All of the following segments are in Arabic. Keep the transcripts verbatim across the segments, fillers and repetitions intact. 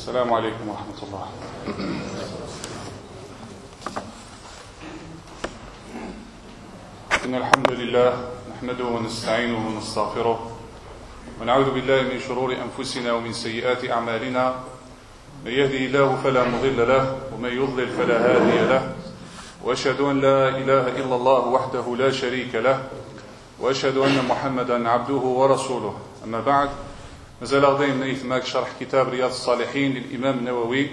السلام عليكم ورحمة الله. إن الحمد لله نحمده ونستعينه ونستغفره ونعوذ بالله من شرور أنفسنا ومن سيئات أعمالنا. من يهده الله فلا مضل له ومن يضلل فلا هادي له، وأشهد أن لا إله إلا الله وحده لا شريك له، وأشهد أن محمدا عبده ورسوله. أما بعد، مازال غاديين نيثما شرح كتاب رياض الصالحين للإمام النووي.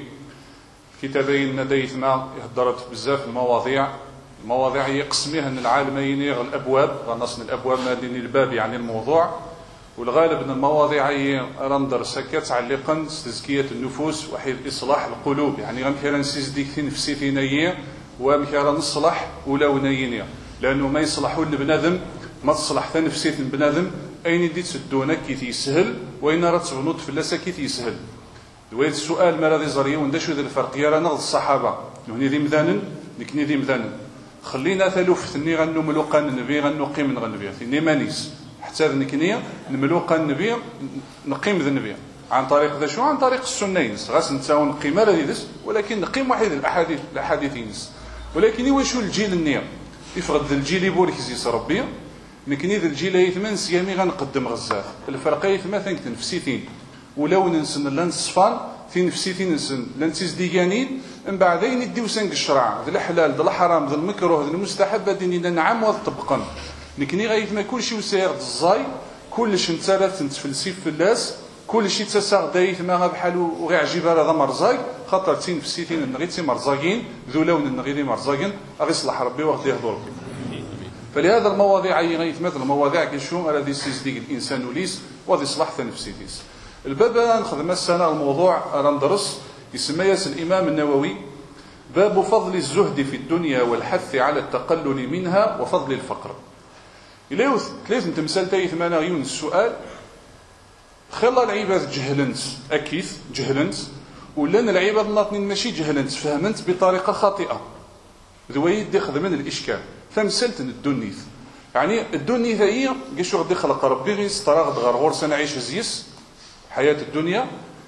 كتابين نديثما يهدرت بزاف المواضيع المواضيع هي قسميها ان العالمين الابواب غنصن الابواب مالين الباب يعني الموضوع، والغالب ان المواضيع هي رندر سكت علقا تزكيه النفوس وحيد اصلاح القلوب، يعني غنكرا نسيزديك في نفسيتينيه ومكرا نصلح ولونينيه، لانه ما يصلحوا لبنادم ما تصلح ثا نفسيه بنادم اين دي تسدونا كي تيسهل وين راه تبنوط فلاسه كي تيسهل. دويت السؤال ما راضي زريه وندا شو ذا الفرق يا رانا الصحابه هني ذي مذانن نكني ذي مذانن خلينا ثلوف ثني غنو ملوقا النبي غنو قيم النبي ثني مانيس حتى نكني نملوقا النبي نقيم ذا النبي عن طريق ذا شو عن طريق السنين غاس نتاو نقيم هذا ديس، ولكن نقيم واحد الاحاديث الاحاديث ولكن واش الجيل النية يفقد الجيل يبورك زيس ربي نكني ذا الجيل يثمن سيامي غنقدم غزاف الفرق يثما ثنك نفسيتين ولو ننسن لان صفان في نفسيتين نسن لان تيزديانين من بعدين يديو سنق الشرع ذا الحلال ذا الحرام ذا المكروه ذا المستحب ديننا نعم وطبقا نكني غايثما كل شيء وسير الزاي كلش نتسالف نتفلسف في الناس كل شيء تساغ دايث ما بحال وغير عجيب هذا مرزاي خاطر تين نفسيتين نغيتي مرزاقين ذو لون نغيري مرزاقين غيصلح ربي وغادي يهضر ربي. فلهذا المواضيع هي غيثما المواضيع كيشو الذي يزديق الانسان وليس وغادي يصلح نفسيتيس. الباب نخدم السنة الموضوع رندرس يسمى ياس الإمام النووي باب فضل الزهد في الدنيا والحث على التقلل منها وفضل الفقر. إليه ثلاث تمثال تايث مانا غيون السؤال خلا العباد جهلنت أكيد جهلنت ولان العباد ناطنين ماشي جهلنت فهمنت بطريقة خاطئة ذوي دي خدمن الإشكال فمثلت الدنيث يعني الدنيث هي قشو غدي خلق ربي غير ستراغ غرغور سنعيش زيس حياة الدنيا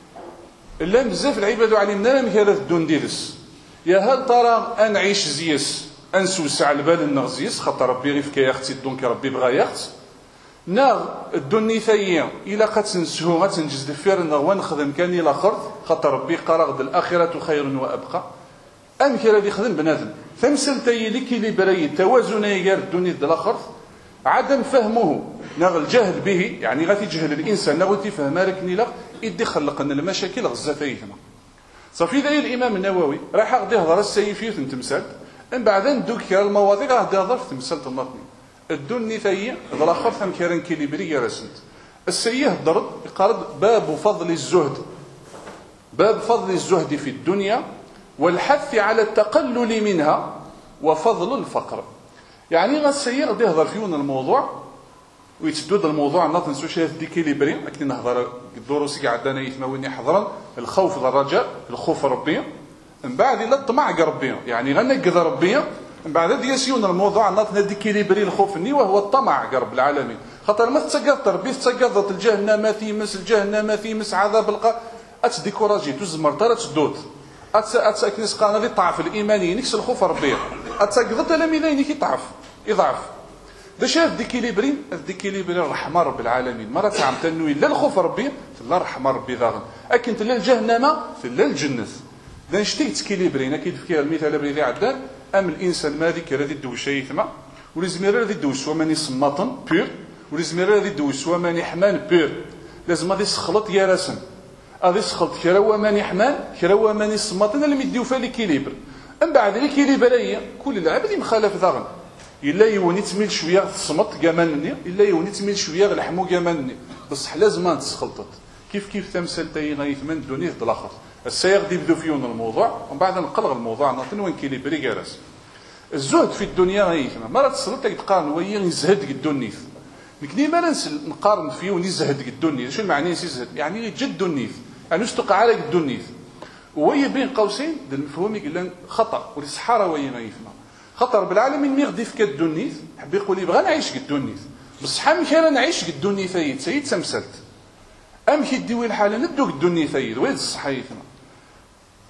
إلا بزاف العباد علمنا لم كانت الدون ديرس يا هل ترى أنعيش زيس أنسوسع البال النغزيس خاطر ربي غير في يختي الدون كربي بغا يخت ناغ الدنيا ثانية إلا قد تنسهو غتنجز الفير نغوان خدم كان إلى خرط خاطر ربي قرغد الآخرة خير وأبقى أم كان اللي خدم بنادم فمثل تايلي كي لي براي توازن يقال الدنيا دلا خرط عدم فهمه نغ الجهل به يعني غادي يجهل الانسان نغ تفهم لكن لا يدي خلق ان المشاكل غزافيتنا صافي ذا الامام النووي راح غادي يهضر السيفيه تمثال من بعد ندوك المواضيع غادي يهضر في تمثال النطني الدنيا ثانيه ذا اخر ثم كيران كيليبري رسمت السيه هضر يقارب باب فضل الزهد باب فضل الزهد في الدنيا والحث على التقلل منها وفضل الفقر. يعني غا السيء غادي يهضر فيون الموضوع ويتسدد الموضوع ناط نسوش ديكيليبري لكن نهضر الدروس كاع عندنا يثما وين يحضرن الخوف والرجاء الخوف ربي من بعد الى الطمع ربي يعني غنقذ ربي من بعد ديسيون الموضوع ناط ديكيليبري الخوف ني وهو الطمع رب العالمين خاطر ما تسقط ربي تسقطت الجهنم ثيمس الجهنم ثيمس عذاب القى اتديكوراجي تزمر ترى تدوت اتسكنس قانه ضعف الايماني نكس الخوف ربي اتسقط تلاميذين كي ضعف يضعف دا شاف ديكيليبري ديكيليبري الرحمه رب العالمين ما راه تعمتنو الا الخوف ربي في الله رحمه ربي ذاغن اكن تلا الجهنم في الله الجنه دا نشتي تكيليبرينا كي تفكر المثال بريدي عدال ام الانسان ما ذيك راه يدوي شي ثما ولازم راه يدوي سوا ماني صماطن بير ولازم راه يدوي سوا ماني حمان بير لازم غادي يسخلط يا رسم غادي يسخلط كرا وماني حمان كرا وماني صماطن اللي مديو فيها ليكيليبر من بعد ليكيليبريه كل العباد مخالف ذاغن الا يوني تميل شويه تصمت كمانني الا يوني تميل شويه لحمو كمانني بصح لازم تسخلطت كيف كيف تمثل تاي غيثمن الدنيا في الاخر السياق دي بدو فيون الموضوع ومن بعد نقلغ الموضوع نعطي وين كيليبري كراس الزهد في الدنيا غيثما ما راه تصلت تقارن ويا يزهد الدنيا لكن ما نقارن فيه ونزهد الدنيا شنو معنى يزهد يعني جد الدنيا يعني استقع على الدنيا وهي بين قوسين المفهوم يقول خطا والصحراء وين غيثما خطر بالعالمين مي غدي في الدنيا حب يقول لي بغا نعيش في الدنيا بصح ما كان نعيش في الدنيا ثايت سيد تمثلت ام كي ديوي الحاله ندوك الدنيا ثايت وين الصحيح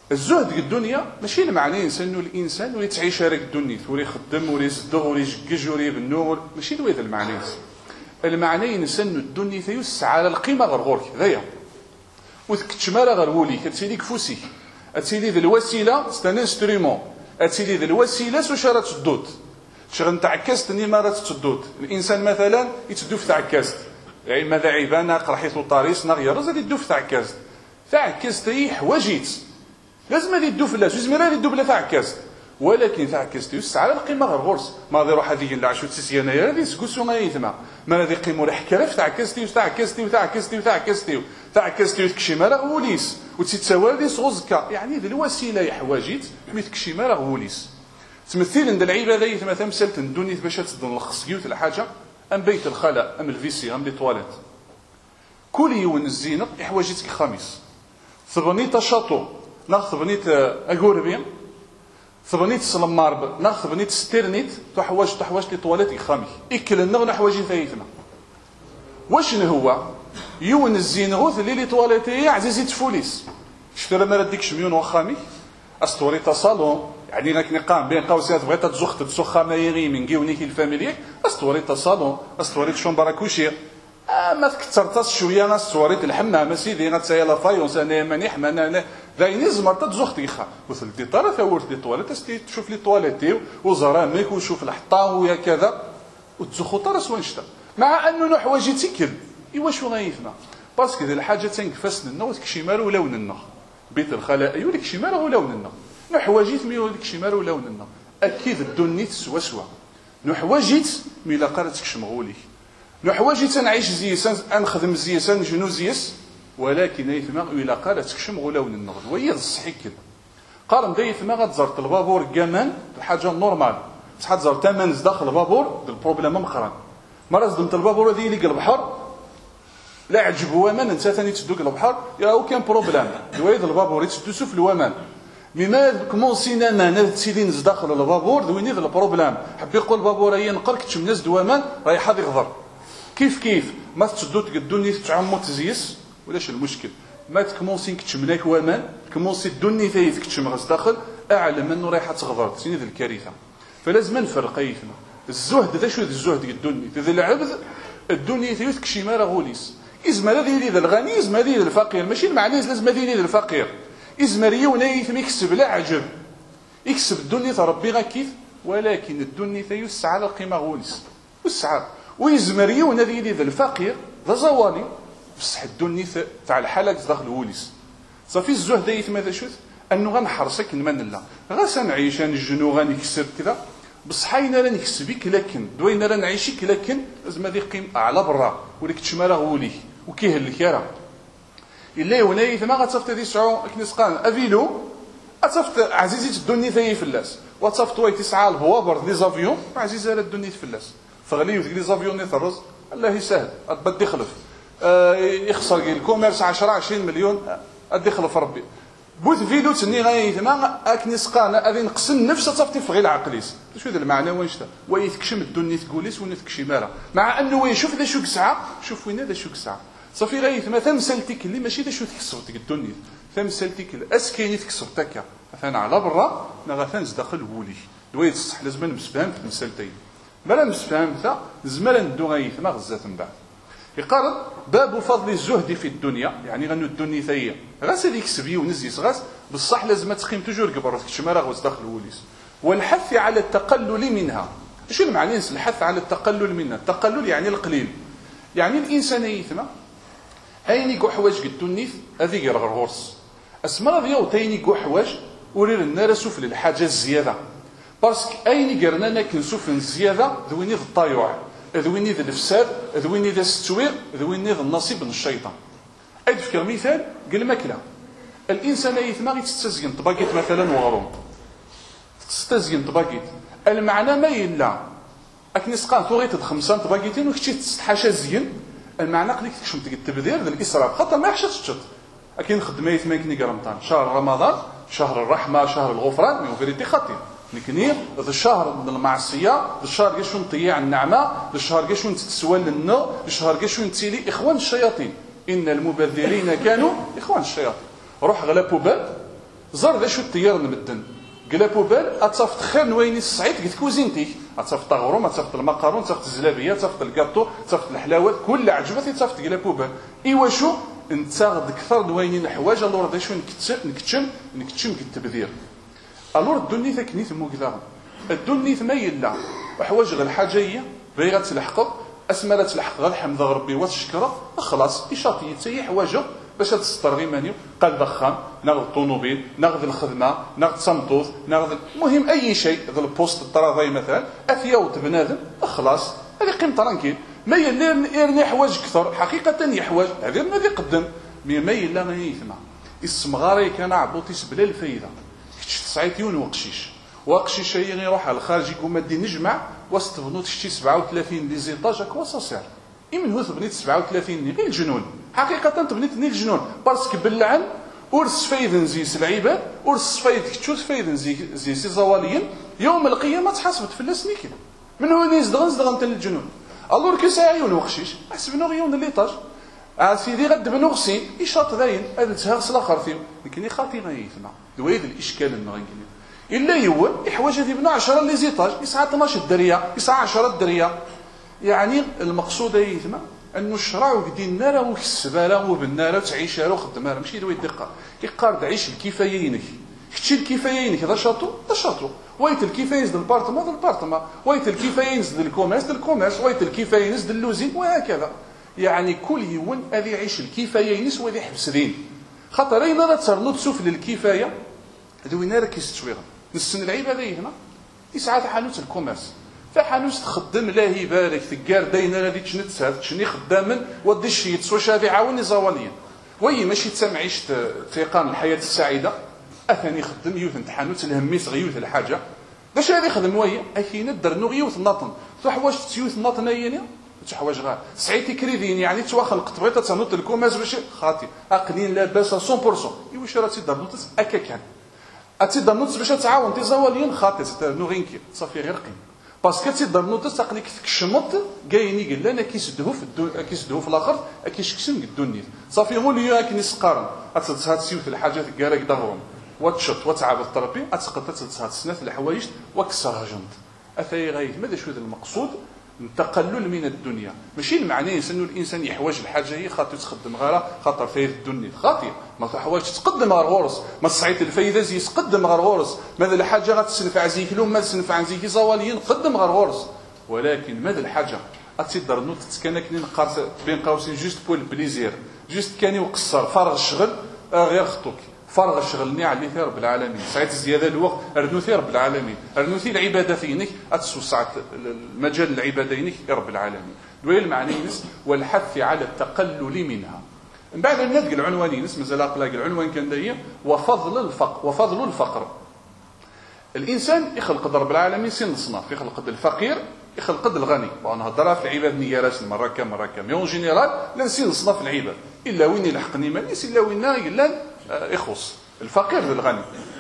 الزهد في الدنيا ماشي المعنى انسان الانسان ولا تعيش هذاك الدنيا ولا يخدم ولا يصدق ولا يجكج ولا يبنو، ماشي هذا المعنى. المعنى انسان الدنيا تيسعى على القيمه غير غورك هذايا وتكتشمال غير وليك تسيديك فوسيك تسيدي ذي الوسيله سي ان انسترومون تسيدي ذي الوسيله سوشاره تدوت شغل تعكست ني مرات تدوت. الانسان مثلا يتدوف تعكست يعني ماذا عيبانا قرحيت طاريس نغير زاد يدوف تعكست تعكست هي حواجيت لازم هذه الدوف لا لازم هذه الدوف لا تعكست، ولكن تعكست يسعى على القيمه غير غرس ما غادي يروح هذه لا عشو تسيانا هذه سكوسو غايثما ما غادي يقيموا راه كرف تعكستي وتعكستي وتعكستي وتعكستي وتعكستي وتكشي مالا وليس وتتساوى دي صوزكا يعني ذي الوسيله حواجيت وتكشي مالا وليس تمثيل عند العباده مثلا تمثلت الدنيا باش تنلخص كيوت الحاجه ام بيت الخلاء ام الفيسي ام لي تواليت كل يوم الزينه حواجيتك خميس ثبنيت شاطو ناخذ بنيت اغوربيا ثبنيت سلمارب ناخذ بنيت ستيرنيت تحواج تحواج لي طواليت خامي اكل النغ حواجي ثايثنا واش هو يون الزينغوث اللي لي طواليتي عزيزي تفوليس شفتي راه ما رديكش مليون وخامي استوري تا صالون يعني راك نقام بين قوسات بغيت تزخت تسخ ما يغي من كيونيك الفاميليك استوري تا صالون استوري شومبرا كوشي ما تكثرت شويه ناس صوريت الحمام سيدي غتسايا لا فايونس انا ماني حمانا دايني زمرت تزخت يخا وصل دي طاره ثورت دي طواليت استي تشوف لي طواليتي وزرامك وشوف الحطام ويا كذا وتزخو طاره سوانشتا مع انه حوايجي تكل ايوا شو غايفنا باسكو ذي الحاجه تنكفس لنا وتكشي مال ولا وننا بيت الخلاء يوليك شي مال ولا وننا نحواجيت مي وليك شي مال ولا وننا اكيد الدنيا تسوا سوا نحواجيت مي لا قراتك شمغولي نحواجي تنعيش زيسان نخدم زيسان جنو زيس ولكن ايثما الى قالت كشم غلاون النغد وهي الصحي كده قال مدا ايثما غتزرت البابور كمان الحاجه نورمال شحال زرت ثمن داخل البابور البروبليم مخران مره زدمت البابور هذه اللي البحر لا عجب ومان انت ثاني تدوك البحر يا هو كان بروبليم دويد البابور يتدوسو في الومان مما كمونسينا ما تسيدين داخل البابور دويني ذا البروبليم حب يقول البابور هي نقرك تشمناز دوامان راهي حاضي غضر كيف كيف ما تشدوت الدنيا تعمو تزيس ولاش المشكل ما تكمونسي كتشملاك وامان كمونسي الدنيا ثايث كتشمغس داخل اعلم انه رايحه تغضر تسيني ذي الكارثه فلازم نفرق ايثنا الزهد ذا شو ذا الزهد الدنيا ذا العبد الدنيا ثايث كشي ما غوليس ازمر هذه ذا الغني ازمر هذه الفقير ماشي المعنى لازم هذه الفقير ازمريه ونايث يكسب لا عجب يكسب الدنيا ربي غا كيف ولكن الدنيا ثايث على القيمه غوليس والسعر ويزمريه ونذي ذا الفقير ذا زوالي بصح الدنيا تاع الحلق داخل وليس صافي الزهد يثما ذا شوت انه غنحرسك نمن الله غا نعيش نجنو غنكسب كذا بصح اين راه نكسبك لكن دوينا راه نعيشك لكن لازم هذه قيم اعلى برا وليك تشمال غولي وكيهلك راه الا ونايث ما غتصفت هذه سعو كنسقان افيلو اتصفت عزيزي الدنيا ثاي فلاس وتصفت وي تسعى البوابر لي زافيون عزيزه على الدنيا فلاس فغليو لي زافيون يطرز الله يسهل غتبدي يخلف آه يخسر الكوميرس عشرة عشرين مليون ادي خلف ربي بوث فيديو تني غايث ما اكني سقان غادي نقص النفس تصفتي في غير العقليس شو هذا المعنى وين شتا ويتكشم الدنيا تقوليس وين تكشي مالا مع انه ويشوف ذا شو كسعه شوف وين هذا شو كسعه صافي غايث ما تمثلتك اللي ماشي ذا شو تكسبتك الدنيا تمثلتك اسكيني تكسبتك مثلا على برا نغثان داخل ولي دويت صح لازم نمسفهم في تمثلتين بلا مسفهم ثا زمرا ندو غايث ما غزات من بعد يقال باب فضل الزهد في الدنيا يعني غنو الدنيا ثيه غاس هذيك سبي ونزيس غاس بصح لازم تقيم توجور قبر كشماره غوز داخل الوليس والحث على التقلل منها شو المعنى الحث على التقلل منها التقلل يعني القليل يعني الانسان يثما اين يقو حواج الدنيا هذيك غير غرس اسمرا ديال تاين يقو حواج ورير النار سفل الحاجه الزياده باسكو اين قرنا كنسوف الزياده ذويني الطايوع ذويني ذا الفساد ذويني ذا التسوير ذويني ذا النصيب من الشيطان ادفك مثال قال ماكله الانسان يثما يتستزين طباقيت مثلا وغروم تستزين طباقيت المعنى ما يلا اكني سقان ثوغيت خمسة طباقيتين وكشي تستحاشا زين المعنى قليك تكشم التبذير ذا الاسراف خاطر ما يحشش تشط اكن خدمه يثما كني قرمطان شهر رمضان شهر الرحمه شهر الغفران مي فيريتي خطير نكني هذا الشهر من المعصيه هذا الشهر كاش نطيع النعمه هذا الشهر كاش نتسوى للنو هذا الشهر كاش نتيلي اخوان الشياطين ان المبذرين كانوا اخوان الشياطين روح غلا بوبال زار ذا شو التيار نمدن قلا بوبال اتصفت خير نويني الصعيد قلت كوزينتي اتصفت الغروم اتصفت المقارون اتصفت الزلابيه اتصفت الكاطو اتصفت الحلاوات كل عجبتي اتصفت قلا بوبال ايوا شو انت غد كثر نويني الحوايج الور ذا شو نكتشم نكتشم نكتشم التبذير الور الدنيا ثك نيت مو كذا الدنيا ما يلا وحوايج غير الحاجه هي بغيت تلحق اسما لا تلحق غير الحمد ربي وتشكره خلاص اشاطي حتى حوايجه باش تستر غير مانيو قال دخان ناخذ الطوموبيل ناخذ الخدمه ناخذ صمتوث ناخذ المهم اي شيء ذا البوست الطرافاي مثلا افياوت بنادم خلاص هذه قيم ترانكيل ما يرني حوايج كثر حقيقه هي حوايج هذه ما يقدم ما يلا ما يثمع السمغاري كان عبوطيس بلا الفايده كتش تسعيتيون وقشيش وقشيش هي يروح على الخارج يقوم مادي نجمع واستبنوا تشتي سبعة وثلاثين دي زيطاج كوا صاصير إمن هو تبنيت سبعة وثلاثين غير الجنون حقيقة تبنيت ني الجنون بارسك باللعن ورس فايدن زي العباد ورس فايد كتشوت فايدن زي زي سي زواليين يوم القيامة تحاسبت في السنيكين من هو نيز دغن دغن تل الجنون الور كي ساعيون وخشيش حسبنا غيون اللي طاج ا سيدي غد بنو غسين يشاط ذاين هذا تهاغس الاخر فيهم لكن خاطي غيثنا دويد الاشكال النغنكين الا يو الحوايج هذه بنا عشرة لي زيطاج يسعى اثناش الدريه يسعى عشرة الدريه يعني المقصود يثما انه الشرع ودينا راه السباله وبالنار تعيش راه خدمها ماشي دوي الدقه كيقار تعيش الكفايينك كتشي الكفايينك هذا شاطو هذا شاطو ويت الكفايز ديال البارتما ديال البارتما ويت الكفايز ديال الكوميرس ديال الكوميرس ويت الكفايز ديال اللوزين وهكذا يعني كل يوم هذه يعيش الكفايينس وهذه حبس دين خاطر اين لا ترنو تسفل الكفايه دوينا راه كيستشويغ نسن العيب هذا هنا يسعى حانوت الكوميرس فحانوت تخدم لا يبارك تقار داينا لا ديك نتسات شني خداما ودي الشيء تسوى شافي عاوني زواليا وي ماشي تسمعيش تيقان الحياه السعيده اثاني خدم يوث امتحانوت الهميس غيوث الحاجه باش هذه خدم ويا اكيد الدرنو غيوث الناطن حوايج تيوث الناطن هيني حوايج غير سعيتي كريدين يعني تواخل قطبيطه تنوط الكوماز باش خاطي اقلين لاباس مية بالمية ايوا راه تيضربوا اكا كان اتيضر نوت باش تعاون تي زواليين خاطي نو غينكي صافي غير قيم باسكو تيضر نوت تقنيك تكشمط كايني قال لنا كيسدهو في الدون كيسدهو في الاخر كيشكسن الدنيا صافي هو اللي كاين يسقارن اتسهات سيوت الحاجات كاراك دغرهم وتشط وتعب الطربي اتسقط تسهات سنات الحوايج وكسرجنت اثاي غايت ماذا شو المقصود التقلل من الدنيا ماشي المعنى انه الانسان يحوج الحاجه هي خاطر تخدم غيرها خاطر فايد الدنيا خاطئ ما تحوايج تقدم غير غورس ما صعيت الفايده زي تقدم غير غورس ماذا الحاجه غتسنفع زيك لو ما تسنفع زيك زواليين قدم غير غورس ولكن ماذا الحاجه اتقدر نوت تسكنكني نقاط بين قوسين جوست بول بليزير جوست كاني وقصر فرغ الشغل غير خطوك فرغ الشغل ني على رب العالمين سعيت زياده الوقت ارنوثي رب العالمين ارنوثي العباده فينك اتسوسعت المجال العبادينك رب العالمين دوي المعنينس والحث على التقلل منها من بعد ندق العنوانين مازال اقلاق العنوان كان داير وفضل الفقر وفضل الفقر الانسان يخلق رب العالمين سن صناف يخلق الفقير يخلق الغني وانا هضرها في العباد نياراس مره كم مره كم يون جينيرال لا نسين صناف العباد الا وين يلحقني ماليس الا وين الا يخص الفقير للغني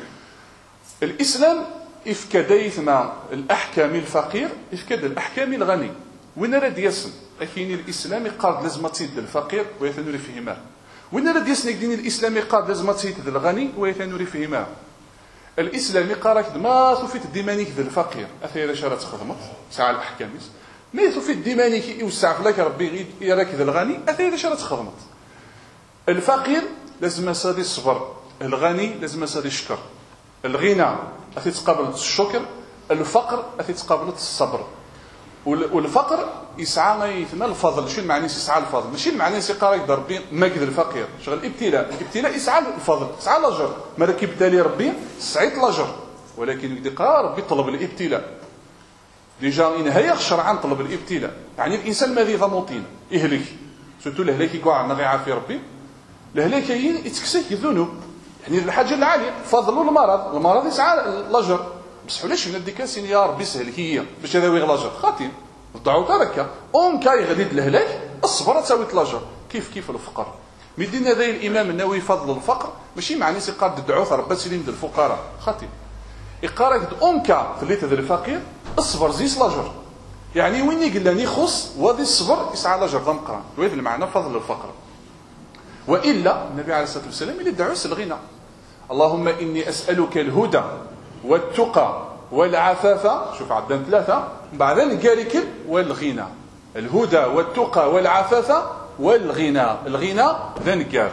الاسلام افكديت مع الاحكام الفقير افكد الاحكام الغني وين راه ديسن اكيني الاسلام قاد لازم تزيد الفقير ويثنوري فيه ما وين راه ديسن دين الاسلام قاد لازم تزيد الغني ويثنوري فيه ما الاسلام قارك ما توفيت ديمانيك ذا الفقير اثير شرات خدمت ساعه الاحكام ما توفيت ديمانيك يوسع لك ربي يراك ذا الغني اثير شرات خدمت الفقير لازم يسادي الصبر الغني لازم يسادي الشكر الغنى اثي تقابل الشكر الفقر اثي تقابل الصبر والفقر يسعى ما يثنى الفضل شو المعنى يسعى الفضل ماشي المعنى يقرا يقدر ربي ماكد الفقير شغل الابتلاء الابتلاء يسعى الفضل يسعى الاجر ما راك يبتلي ربي سعيت الاجر ولكن يقرا ربي طلب الابتلاء ديجا ينهي شرعا طلب الابتلاء يعني الانسان ماذي ضموطين يهلك سورتو الهلاك يقع نغي عافي ربي الهلاك يتكسك الذنوب يعني الحاجه العاليه فضل المرض المرض يسعى الاجر بصح علاش من الديكاسين يا ربي سهل هي باش هذا ويغ لاجر خاطين ضعوا تركه اون كاي غادي الهلاك الصبر تساوي لاجر كيف كيف الفقر مدينا ذا الامام النووي فضل الفقر ماشي معني سي قاد الدعوه ربي سليم ديال الفقراء خاطين يقارك اون كا خليت هذا الفقير الصبر زيس لاجر يعني وين يقول لي خص وهذا الصبر يسعى لاجر ضم قران وهذا المعنى فضل الفقر والا النبي عليه الصلاه والسلام اللي دعوا الغنى اللهم إني أسألك الهدى والتقى والعفاف. شوف عندنا ثلاثة. بعدين قال والغنى. الهدى والتقى والعفاف والغنى. الغنى ذن قال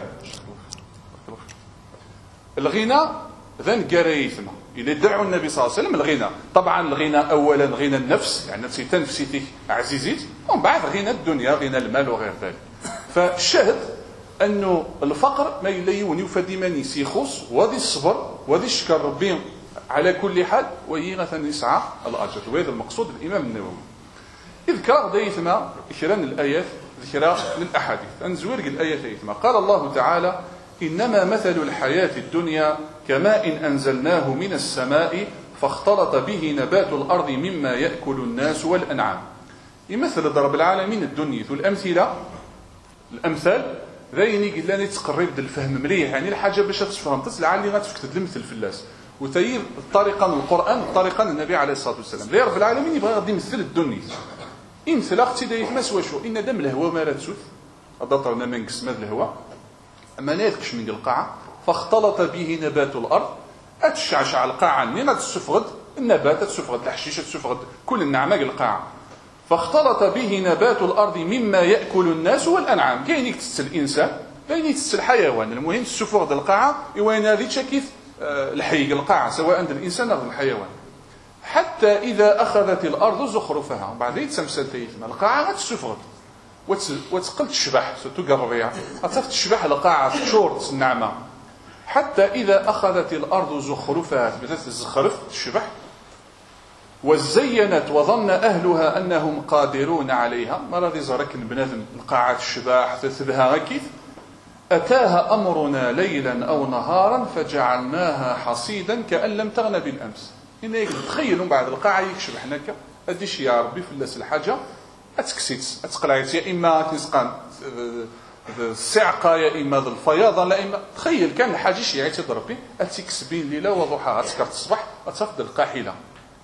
الغنى ذن قال يثمى إذا دعوا النبي صلى الله عليه وسلم الغنى. طبعا الغنى أولا غنى النفس، يعني نفسي تنفسيتك عزيزيت، ومن بعد غنى الدنيا، غنى المال وغير ذلك. فالشاهد أنه الفقر ما يليوني وفديماني سيخص وذي الصبر وذي الشكر ربي على كل حال وهي مثلا يسعى الأجر. وهذا المقصود الإمام النووي. اذكر غدا يثمى ذكران الآيات ذكرى للأحاديث. أنزوير الآيات يثمى قال الله تعالى إنما مثل الحياة الدنيا كماء أنزلناه من السماء فاختلط به نبات الأرض مما يأكل الناس والأنعام. يمثل ضرب العالمين الدنيا والأمثلة الأمثال ذيني قل لنا تقرب الفهم مليح، يعني الحاجة باش تفهم تسلع اللي غتفكت المثل في اللاس وتير الطريقة من القرآن الطريقة النبي عليه الصلاة والسلام. لا رب العالمين يبغى غادي يمثل الدنيا. يمثل اختي دايت ما سوا شو إن دم الهواء ما لا تسوت أضطرنا من قسم هذا الهواء أما ناذكش من القاعة فاختلط به نبات الأرض. أتشعشع القاعة من غتسفغد النبات، تسفغد الحشيش، تسفغد كل النعمة القاعة. فاختلط به نبات الأرض مما يأكل الناس والأنعام. كاين يكتسل الإنسان كاين يكتسل الحيوان. المهم السفغد القاعة وين هذه كيف الحي القاعة سواء عند الإنسان أو الحيوان. حتى إذا أخذت الأرض زخرفها بعدين تمسلت القاعة غتسفغد وتقل تشبح تقربيها أتصف تشبح القاعة تشورت النعمة. حتى إذا أخذت الأرض زخرفها بدأت تزخرف تشبح وزينت وظن أهلها أنهم قادرون عليها. مرة زرك بنادم القاعة الشباح تثبها كيف أتاها أمرنا ليلا أو نهارا فجعلناها حصيدا كأن لم تغن بالأمس. هنا تخيلوا بعد القاعة يكشبح هناك أديش يا ربي في اللاس الحاجة أتكسيت أتقلعت يا إما تنسقان الصعقة يا إما الفياضة لا إما تخيل كان الحاجة شيعي تضربي أتكسبين ليلة وضحاها أتكرت الصبح أتفقد القاحلة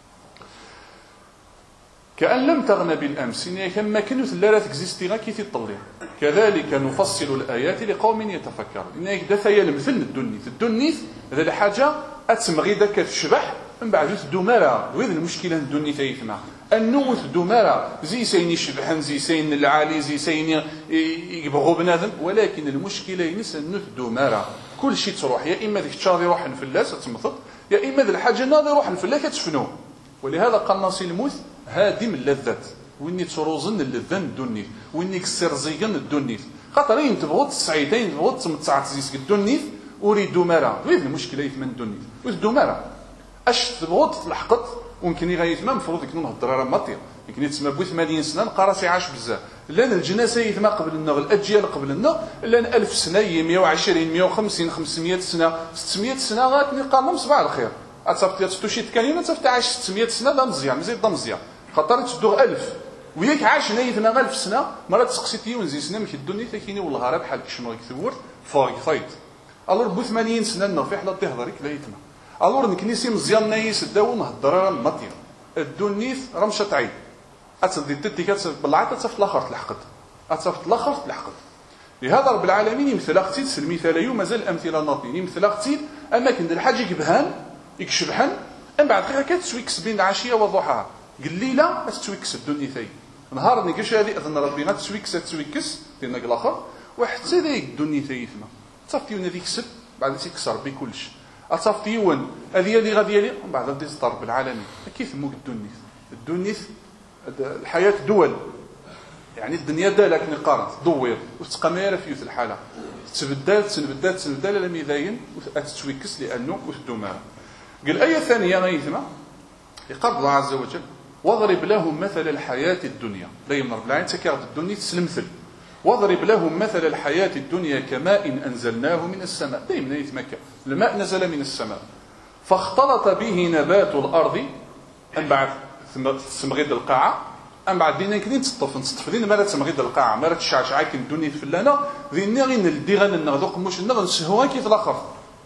كأن لم تغن بالأمس. يعني كما كانوا لا تكزيستي غا كي تطلع. كذلك نفصل الآيات لقوم يتفكرون. إنك دثيا المثل الدنيث الدنيث هذا الحاجة أتمغي ذاك تشبح من بعد دومارا. وهذا المشكلة الدنيث يثمع النوث دومارا زي سين يشبحن زي سين العالي زي سين يبغوا بنادم. ولكن المشكلة ينسى النوث دومارا كل شيء تروح يا إما ذيك الشاطئ يروح نفلاس تمطط يا إما ذي الحاجة ناضي يروح نفلاس تفنو. ولهذا قال ناصي الموت هادي من اللذات ويني تروزن اللذان الدنيث ويني كسر زيغن الدنيث خاطرين تبغوا السعيدين تبغوا تمتعت زيسك الدنيث وريدو مرا. وين المشكله يثمن الدنيث ويدو مرا اش تبغوا تلحقت ويمكن يغيثما مفروض يكون نهضر راه ماطير يمكن يتسمى بو ثمانين سنه قراصي عاش بزاف. لان الجناسه يثما قبل النغ الاجيال قبل النغ لان ألف سنه مئة وعشرين مئة وخمسين خمسمائة سنه ستمائة سنه غاتني قاموا صباح الخير اتصفت تشي تكلمه تصفت عاش ستمائة سنه لا مزيان مزيان ضم مزيان خاطر تدوغ ألف وياك عاش نايثنا ألف سنه مرات تسقسيتي ونزي سنه مشي الدنيا تكيني والله راه بحال شنو يكثور فاغ فايت الور بو ثمانين سنه نو في حدا تهضرك لا يتما الور نكنيسي مزيان نايس داو نهضر راه مطير الدنيث راه مشى تعيد اتدي تدي كتبلعت تصفت الاخر تلحقت اتصفت الاخر تلحقت. لهذا رب العالمين يمثل اختي المثال يوم مازال الامثله ناطين يمثل اختي اماكن الحاجه يكبهان يكشبحن من بعد غير كتسويكس بين العشيه والضحى قليله تسويكس الدنيا ثاني نهار نيكش هذه اذن ربي غتسويكس تسويكس ديالنا الاخر وحتى ذيك الدنيا ثاني ثما صافي ون هذيك السب بعد تيكسر بي كلشي اصافي ون هذه اللي غادي لي من بعد غادي تضرب العالمي كيف موك الدنيا الدنيا الحياه دول يعني الدنيا دالك نقارن دوير وتقامير في يوث الحاله تبدل تنبدل تنبدل لم يذين وتسويكس لانه وثدومار. قال الايه الثانيه غيثما يقرب الله عز وجل واضرب لهم مثل الحياه الدنيا لا يمر بلا تكاد الدنيا تسلمثل واضرب لهم مثل الحياه الدنيا كماء انزلناه من السماء دائما يتمكى الماء نزل من السماء فاختلط به نبات الارض ان بعد تمغيد القاعه ام بعد دينا كدين تطف نصطف دينا مالات تمغيد القاعه مالات تشعشع كي الدنيا فلانا ذينا غير ندي غنغذوق مش نغ نسهوها كيف الاخر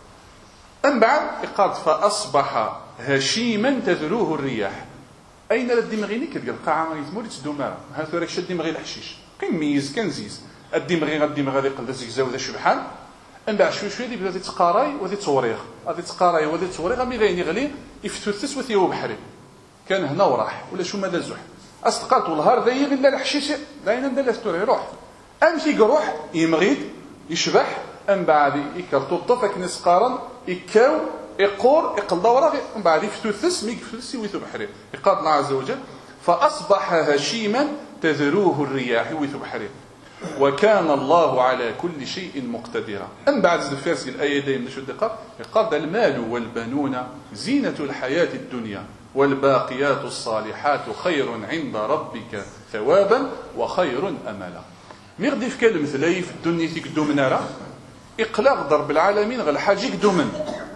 ام بعد قد فاصبح هشيما تذروه الرياح. اين الدمغيني كتلقى القاعه ما يتمول تدومها ها ثورك شد دمغي الحشيش كيميز كنزيز الدمغي غادي دمغي غادي يقلد زكزاو ذا شبحان من بعد شوي شوي بدا تقاراي وذي تصوريغ غادي تقاراي وذي تصوريغ مي غاين يغلي يفتوثس وثيو بحري كان هنا وراح ولا شو ماذا زح استقالت والهار ذي غير لا الحشيش داينا ندير ستوري يروح امشي يروح يمغيد يشبح من بعد يكرتو الطفك نسقارن يكاو يقور يقلد وراه من بعد يفتوثس مي يفتوثس يوثو بحري يقال الله عز وجل فاصبح هشيما تذروه الرياح يوثو بحري وكان الله على كل شيء مقتدرا. أم بعد الفارس الآية دائما شو دقة قال المال والبنون زينة الحياة الدنيا والباقيات الصالحات خير عند ربك ثوابا وخير أملا. ميغدي في كلمة ثلاثي في الدنيا تيكدو من راه إقلاق ضرب العالمين غير حاجة يكدو من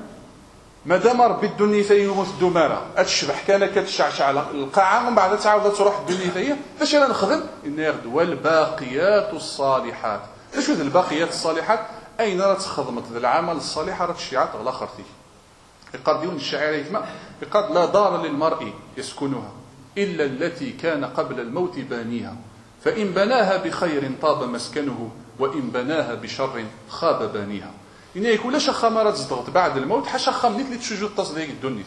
مادام ربي الدنيا ثيومت دومارا اتشبح كان كتشعشع القاعه ومن بعد تعاود تروح الدنيا ثيا فاش انا نخدم ان ياخذ والباقيات الصالحات. اش هذ الباقيات الصالحات؟ اين راه تخدمت العمل الصالح راه تشيعات على اخرتي. يقال ديون الشاعر يسمع يقال لا دار للمرء يسكنها الا التي كان قبل الموت بانيها فان بناها بخير طاب مسكنه وان بناها بشر خاب بانيها. إن يكون لا شخة مرات زدغت بعد الموت حشخة منيت اللي تشجو التصديق الدنيا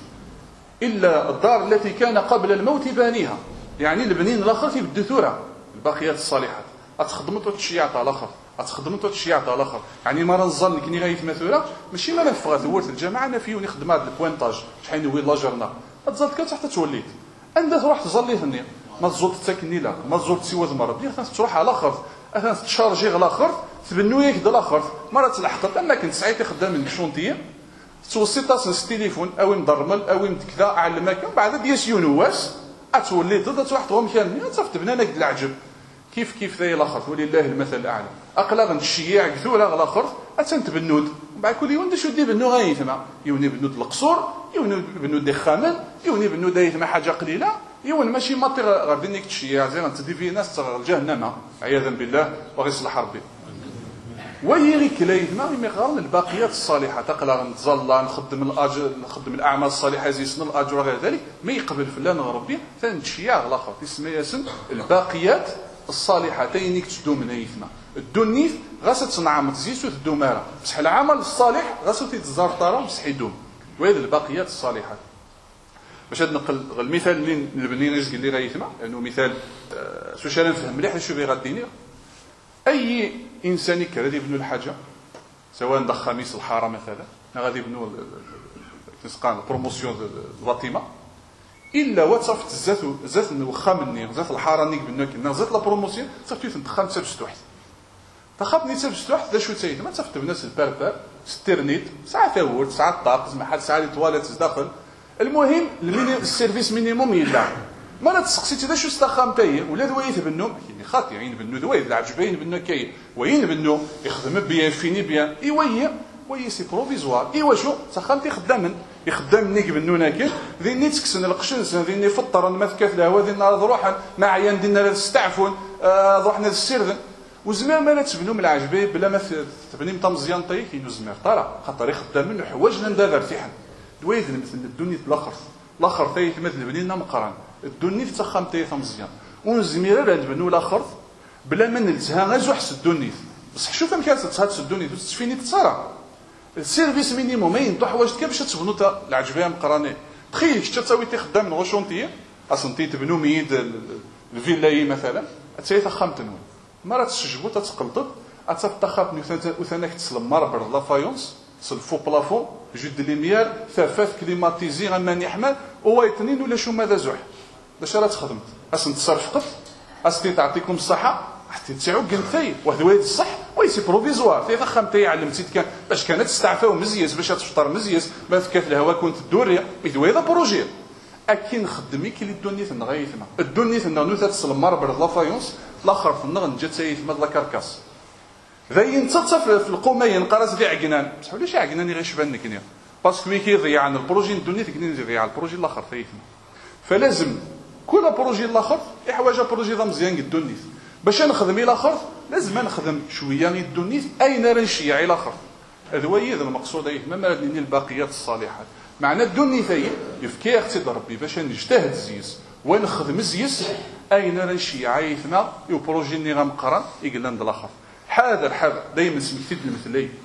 إلا الدار التي كان قبل الموت بانيها يعني البنين الآخر في بالدثورة الباقيات الصالحات أتخدمت وتشيعت على الآخر أتخدمت وتشيعت على الآخر يعني مرة نظن كني غاية مثورة ماشي ما نفغى ثورت الجامعة أنا فيه ونخدم هذا البوينتاج شحال نوي لاجرنا أتزلت كانت حتى توليت أنت تروح تزليتني ما تزلت تساكني لا ما تزلت سوى المرض دير تروح على الآخر أثناء تشارجي على الآخر تبنو ياك ديال الاخر مره تلحقت انا كنت سعيت خدام من الشونتيه توصي طاس التليفون او مضرمل او كذا علمك من بعد ديال شي نواس اتولي ضد واحد غو مكان صافت بنانك د العجب كيف كيف ذا الاخر ولله المثل الاعلى اقلا الشياع كثوره الاخر اتنت بنود من بعد كل يوم شو دي بنو غايثما يوني بنود القصور يوني بنود الخامل يوني بنود يثما حاجه قليله يون ماشي ماطي غادي نيك تشياع زين تدي في ناس تغل جهنم عياذا بالله وغيصلح ربي ويري كليهما يمغرن الباقيات الصالحه تقلا نتزلى نخدم الاجر نخدم الاعمال الصالحه يزيسن الاجر وغير ذلك ما يقبل فلان ربي ثانتشيا الاخر اسمها ياسن الباقيات الصالحه تينيك تدو من يثما الدنيف غاس تنعم تزيسو الدماره بصح العمل الصالح غاس تيتزرطر بصح يدوم وهذه الباقيات الصالحات باش نقل المثال اللي نبني نجي اللي راه يثما لانه مثال شو شان نفهم مليح شو بي غاديني اي انسان كرا يبنوا الحاجه سواء ضخ خميس الحاره مثلا غادي يبنوا تسقان البروموسيون الباطمه الا وتصفت زات زات وخا مني زات الحاره نيك بنوا كنا زات لا بروموسيون صافي تدخل حتى بستوحت تخاطني حتى بستوحت ذا شو تسيد ما تصفت بناس البربر ستيرنيت ساعه ثور ساعه طاق محل ساعه تواليت داخل المهم السيرفيس مينيموم يلا ما لا تسقسيتي ذا شو استخام تاهي ولا ذويت بنو يعني خاطي عين بنو ذويت العجبين بنو كاين وين بنو يخدم بيان فيني بيان ايوي وي سي بروفيزوار ايوا شو سخمتي خدامن يخدم نيك بنو ناكل ذي ني تكسن القشنس ذي ني فطر المذكات له ذي نار روحا مع عيان دينا تستعفون آه روحنا السردن وزمان ما لا تبنوا من العجبين بلا ما تبني متا مزيان طيك ينو زمير طرا خاطر يخدم منه حوايجنا ندار ارتيحا دويت مثل الدنيا بالاخر الاخر تايت مثل بنينا مقران الدنيا تسخم تايت مزيان ونزمير راه نبنوا الاخر بلا ما نلتها غير حس الدنيا بصح شوف كان تتهات الدنيا تسفيني تصرا السيرفيس مينيموم ما ينطو حوايج كيف باش تبنوا تا العجبيه مقرانين تخيل كي تساوي تخدم من غشونتيه اصلا تبنوا ميد الفيلاي مثلا تايت خام تنوي مره تسجبوا تتقلطط اتفطخات وثانك تسلم مربر لافايونس سلفو بلافون جود ليميار ثافات كليماتيزي غماني حمال ووايتنين ولا شو ماذا زوح باش راه تخدمت اسن تصرفقت استي تعطيكم الصحه حتى تسعو قنتي واحد وايد الصح ويسي بروفيزوار تي فخمتي علمتي كان باش كانت تستعفاو مزياس باش تفطر مزياس ما فكات الهواء كنت الدوريه ميدوي هذا بروجي اكين خدمي كي الدنيا تنغيثنا الدنيا تنغنو تتسلم مربر لافايونس الاخر في النغن جات سيثما لا كاركاس ذاين تصف في القوميه نقراس دي عقنان بصح ولاش عقنان غير شبان كنيا باسكو كيضيع عن البروجي الدنيا تكني يضيع البروجي الاخر ثيثما فلازم كل بروجي الاخر احواج بروجي ذا مزيان الدنيا باش نخدم الاخر لازم نخدم شويه غير الدنيا اين راه نشيع الاخر هذا هو هذا المقصود ايه ما لان الباقيات الصالحات معنى الدنيا ثي يفكي اختي ربي باش نجتهد زيس ونخدم زيس اين راه نشيع يثما يو بروجي ني غمقران يقلن الاخر هذا الحال دائما سميتي المثلي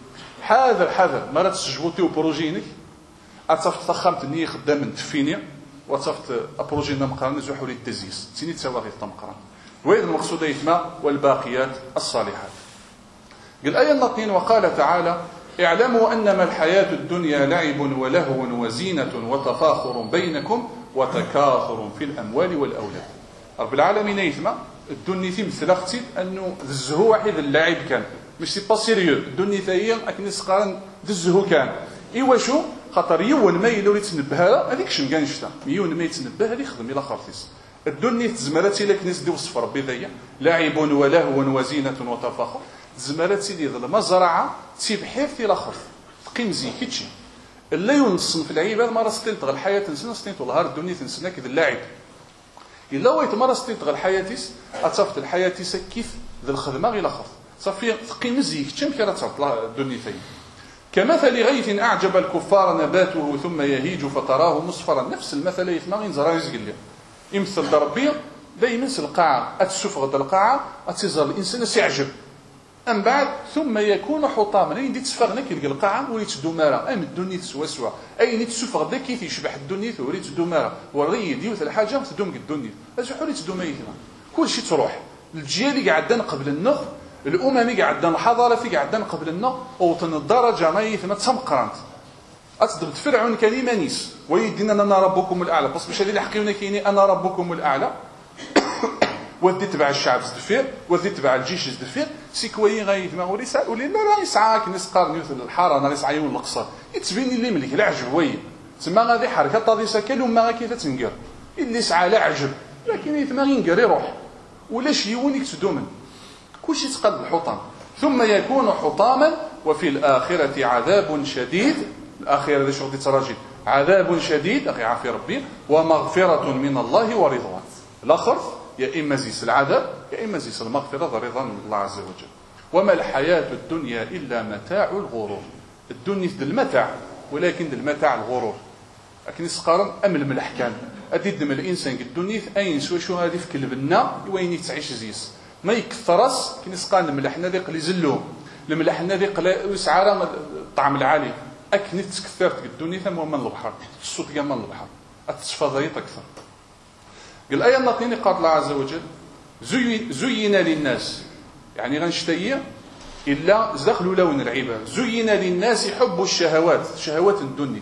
حاذر الحذر ما تسجبوتيو بروجينك اتصفت فخمت النية خدام تفينيا وتصفت بروجينا مقرن زحوري التزييس تيني تساواغي تمقرن وين المقصود يتما والباقيات الصالحات. قال آية اثنين وقال تعالى اعلموا أنما الحياة الدنيا لعب ولهو وزينة وتفاخر بينكم وتكاثر في الأموال والأولاد. رب العالمين يتما الدنيا في مثل اختي أنه الزهو واحد اللعب كان مش سي با سيريو الدنيا ثاهي أكن سقارن الزهو كان إيوا شو خاطر يون ما يلو يتنبه هذيك شن كان شتا يون ما يتنبه هذه خدم إلى خرطيس الدنيا تزمرات لك ناس دي وصف ربي ذي لعب ولهو وزينة وتفاخر زمرات سيدي ظل مزرعة تسيب حيث إلى خرط تقيم زي كيتشي اللي ينصن في العباد مرة ستين تغل الحياة تنسنا ستين والهار الدنيا تنسنا كذا اللاعب إلا ويت مرة ستين تغل الحياة تيس أتصفت الحياة تيس كيف ذا الخدمة إلى خرط صافي تقيم زي كيتشي كي تصفت الدنيا ثاني كمثل غيث أعجب الكفار نباته ثم يهيج فتراه مصفرا نفس المثل يثمغين زرا يزقل لي يمثل دربي دايما القاعة أتسفغ القاعة أتزر الإنسان سيعجب أم بعد ثم يكون حطاما أين دي تسفغنا كي القاعة وليت دومارا أم الدنيا تسوى سوا أين تسفغ ذا كيف يشبح الدنيا وليت دومارا والريد يوث الحاجة تدوم الدنيا أزح وليت دوميتنا كل شيء تروح الجيال قعدنا قبل النخ الأمم قعدنا الحضارة في قعدنا قبل النخ وطن الدرجة ما يثمت سمقرانت أتصدق فرعون كان مانيس ويدينا أنا ربكم الأعلى بس مش هذه اللي حقيونا كيني أنا ربكم الأعلى ودي تبع الشعب زدفير ودي تبع الجيش زدفير سيكوي غايث ما هو رسال ولي لا لا يسعاك نسقار نيوث الحارة نار يسعى يون القصر يتبين اللي ملك العجب وين تسمى غادي حركة طادي سكال وما كيف تنقر اللي يسعى لا عجب لكن يثما ينقر يروح ولا شي وين يكتدومن كل شيء تقلب الحطام ثم يكون حطاما وفي الآخرة عذاب شديد الآخرة ذي شغل تراجي عذاب شديد أخي عافي ربي ومغفرة من الله ورضوان الآخر يا إما زيس العذاب يا إما زيس المغفرة ورضوان من الله عز وجل. وما الحياة الدنيا إلا متاع الغرور الدنيا ذي المتاع ولكن ذي المتاع الغرور لكن سقارن أمل من الأحكام أديد من الإنسان الدنيا أين سوى شو هذه في كلبنا وين يتعيش زيس ما يكثرس كي نسقان الملحنا ذيق اللي زلوه الملحنا ذيق يسعى الطعم العالي أكني تكثرت الدنيا ثم من البحر الصوت من البحر التصفى أكثر. قال الآية الناطقين قال الله عز وجل زين, زين للناس يعني غنشتيه إلا دخلوا لون العباد زين للناس حب الشهوات شهوات الدنيا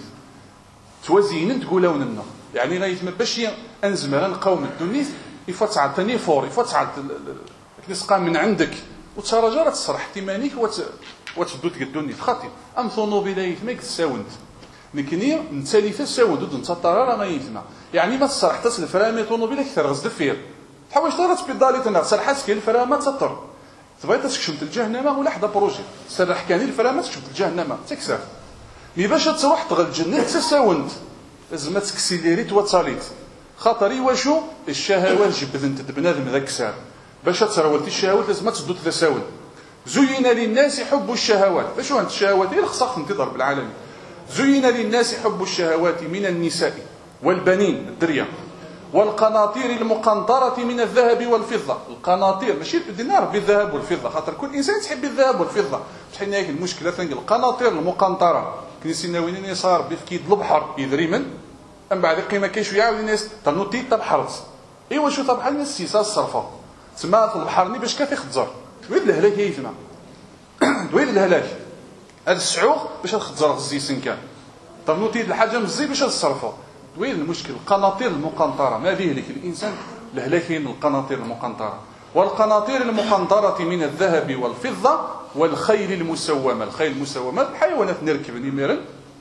توزين تقول لون النار يعني غيث ما باش أنزمر نقوم الدنيا يفتعل ثاني فور يفتعل كنسقى من عندك وتراجع تصرح تيمانيك وتدوت الدنيا خاطي ام ثنوبيليت ما كتساوند نكني نتاليفه ساوند ود نتطرر ما يثما يعني ما تصرح تصل فرامي طونوبيل اكثر غز دفير تحواش تغلط بيدالي تنغ صرحات كاين الفرامه تطر تبغي تسكشمت الجهنم ولا حدا بروجي سرح كان الفرامه تكشمت الجهنم تكسر مي باش تروح تغل الجنه تساوند لازم تكسيليريت وتصاليت خاطري واشو الشهوات جبد انت بنادم ذاك سار باش تسرولتي الشهوات لازم تسدو تساوي زين للناس حب الشهوات فشو انت الشهوات هي الخصاخ انت ضرب العالمي زين للناس حب الشهوات من النساء والبنين الدريه والقناطير المقنطرة من الذهب والفضة القناطير ماشي الدينار بالذهب والفضة خاطر كل انسان تحب الذهب والفضة شحال هيك المشكله ثاني القناطير المقنطرة كنيسينا وين يصار بفكيد البحر يدري من من بعد قيمه كاين شويه عاود الناس تنوتي تبحرت ايوا شو طبعا الناس سيسا الصرفه تسمى في البحر ني باش كافي خزر ويد الهلاك يفهم ويد الهلاك هذا السعوق باش تخزر غزيسن كان تنوتي الحاجه مزي باش تصرفه وين المشكل القناطير المقنطره ما به لك الانسان الهلاكين القناطير المقنطره والقناطير المقنطره من الذهب والفضه والخيل المسومه الخيل المسومه الحيوانات نركب نمرن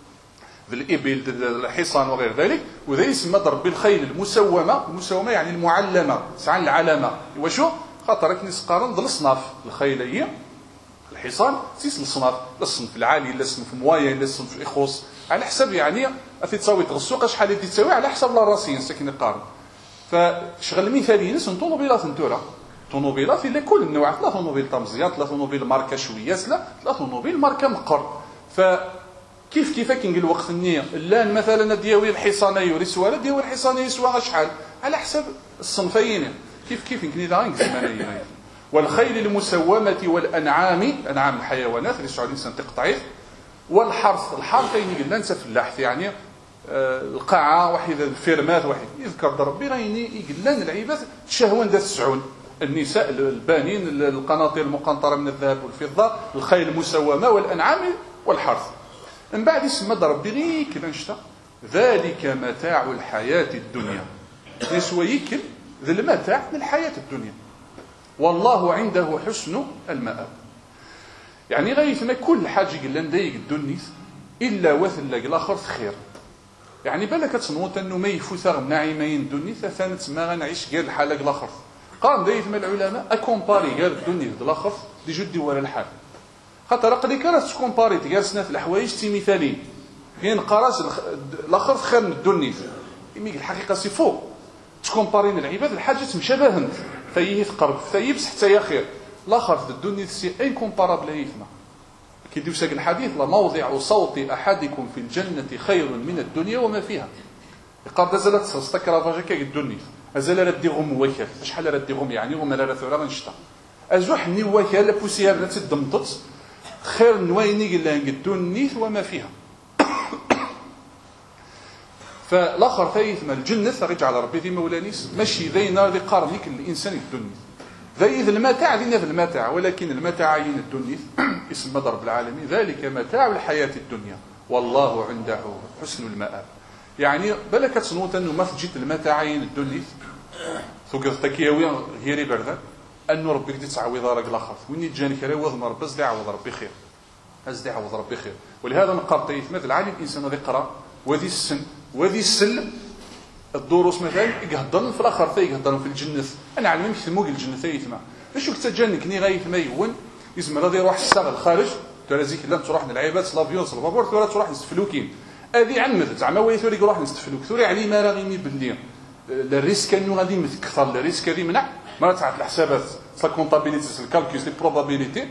الإبل الحصان وغير ذلك وذا يسمى ضرب بالخيل المسومة المسومة يعني المعلمة سعان العلامة وشو خاطرك نسقارن ذا الصناف الخيلية الحصان سيس الصناف الصنف العالي لا الصنف موايا لا الصنف الإخوص على حسب يعني أثي تساوي تغسوق شحال اللي تساوي على حسب الراسين ساكن القارن فشغل مثالي نس طوموبيلات نتورا طوموبيلات إلا كل النوع لا طوموبيل طمزيات لا طوموبيل ماركة شويات لا لا طوموبيل ماركة مقر ف كيف كيف كنقول الوقت النية الان مثلا دياوي الحصانه يوري سواله دياوي الحصانه يسوى شحال على حسب الصنفين كيف كيف يمكن لا زمانيه والخيل المسومه والانعام انعام الحيوانات اللي سعودي الانسان تقطعيه والحرث الحرث يعني قلنا انت في اللحث يعني القاعه واحد الفيرمات واحد يذكر ربي راني يقلان العباد الشهوان ذات السعون النساء البانين القناطير المقنطره من الذهب والفضه الخيل المسومه والانعام والحرث من بعد يسمى ربي غير كذا نشتا ذلك متاع الحياه الدنيا يسوى يكل ذا المتاع من الحياه الدنيا والله عنده حسن المآب يعني غاية ما كل حاجه قلنا ندايق الدنيث الا وثل لاق الاخر خير يعني بالك تنوض انه ما يفوت النعيمين الدنيث ثانت ما غنعيش قال الحال الاخر قام دايث من العلماء اكومباري قال الدنيث الاخر دي جدي ولا الحال خاطر قد كانت تكومباري تجالسنا في الحوايج تي مثالين كاين قراص الاخر خير من الدنيث مي الحقيقه سي فو تكومبارين العباد الحاجات مشابهه فيه قرب فيه بصح حتى يا خير الاخر في الدنيا سي انكومبارابل هيثما كيديو ساق الحديث لموضع صوت احدكم في الجنه خير من الدنيا وما فيها يقال زالت تستكرا فاجا الدنيا ازال رديهم وكال شحال رديهم يعني وما لا ثورا غنشتا ازوح ني وكال بوسيها بنات الدمطت خير نويني قال الدنيا وما فيها فالاخر ثالث ما الجنه رجع على ربي ذي مولانيس ماشي ذي نار ذي قارنيك الانسان الدنيا ذي المتاع ذي في المتاع ولكن المتاع عين الدنيا اسم رب العالمين ذلك متاع الحياه الدنيا والله عنده حسن المآب يعني بالك تصنوت انه ما تجيت المتاع عين الدنيا ثقف تكيوي غيري بردا انه ربي قد تعوض راك الاخر وين جاني كرا وضم ربي زدي عوض ربي خير ازدي عوض ربي خير ولهذا نقرا مثل العالم الانسان ذي قرا وذي السن وذي السلم الدروس مثلا يقهضن في الاخر ثي يقهضن في الجنه انا علمي يسموك الجنه ثي يسمع باش كنت جانك ني غايف ما يون يسمى غادي يروح الشغل خارج ترى زيك لا تروح للعيبات لافيون البابور ترى تروح نستفلوكين هذه عمد زعما هو يثوري يروح نستفلوك ثوري علي ما راغيني باللي الريسك انه غادي يتكثر الريسك هذه منع ما تعرف الحسابات سا كونطابيليتي الكالكولس لي بروبابيليتي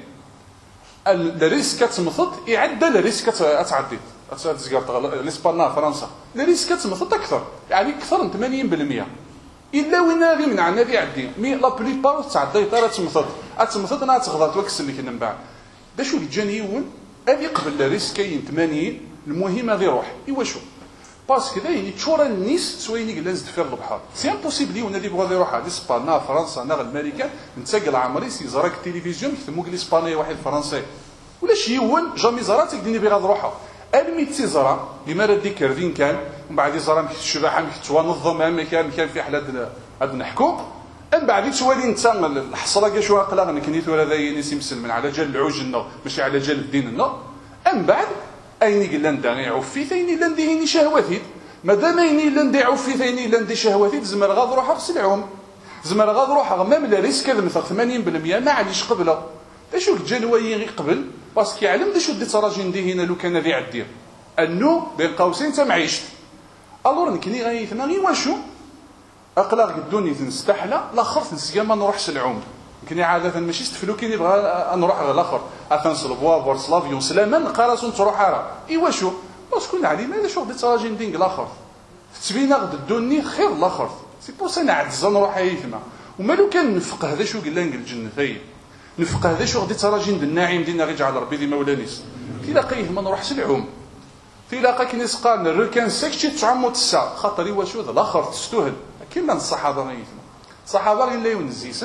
الريسك كتمثط يعدل الريسك تعدي تزقر لاسبانيا فرنسا الريسك كتمثط اكثر يعني اكثر من ثمانين بالمئة الا وين غادي من عنا غادي يعدي مي لا بليبار تعدي طيره تمثط تمثط انا تغلط وكسل لك من بعد دا شو جاني يون غادي يقبل الريسك كاين ثمانين المهم غادي يروح ايوا شو باسكو دا يعني تشورا النيس سويني قال لازم تفير البحر سي امبوسيبل لي ونادي بغا يروح على اسبانيا فرنسا ناغ الملكه نتسقل عمري سي زراك التلفزيون يثموك الاسباني واحد فرنسي ولا شي يون جامي زرات يقدني بغا نروحها المي تيزرا لما ديك ردين كان ومن بعد زرا مشيت الشباحه مشيت تنظم ما كان كان في حلال هاد نحكو من بعد توالي انت الحصره كاع شو عقلا كنيت ولا ذايني سي مسلمن على جال العوجنا ماشي على جال الدين من بعد ايني قال لنا يعفي ثاني لندي شهواتي مادام ايني لندي عفي ثاني لندي شهواتي زمر غاد روح غسل العوم زمر غاد روح غمام لا ريسك مثلا ثمانين بالمئة ما عادش قبله شو الجنوي غير قبل باسكو يعلم دا شو دي تراجي ندي هنا لو كان ذي عدير انه بين قوسين انت معيشت الور نكني غاي ثمانين واشو اقلا قدوني نستحلى لاخر نسقى ما نروحش العوم كني عاده ماشي استفلو كي نبغى نروح على الاخر اثنصل بوا بورسلافيون سلاما نقراصون تروح راه ايوا شو باسكو نعلي ما شو دي تراجي ندي الاخر تبينا غد الدوني خير الاخر سي بو سا نعدز نروح ايثما وما لو كان نفقه هذا شو قال لنا الجنه ثي نفقه هذا شو غادي تراجي ند الناعم دينا غير على ربي دي مولانيس تلاقيه ما نروحش العوم تلاقى كي نسقان الركان سكتي تعمو تسع خاطر هو شو هذا الاخر تستوهل كيما الصحابه غيثما الصحابه غير لا يونزيسن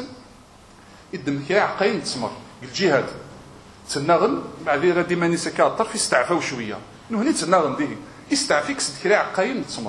يدم كاع عقين تسمر الجهاد تنغل بعد ديما نسكا الطرف يستعفاو شويه انه هني تنغل ديه يستعفيك سد كرا عقين تسمر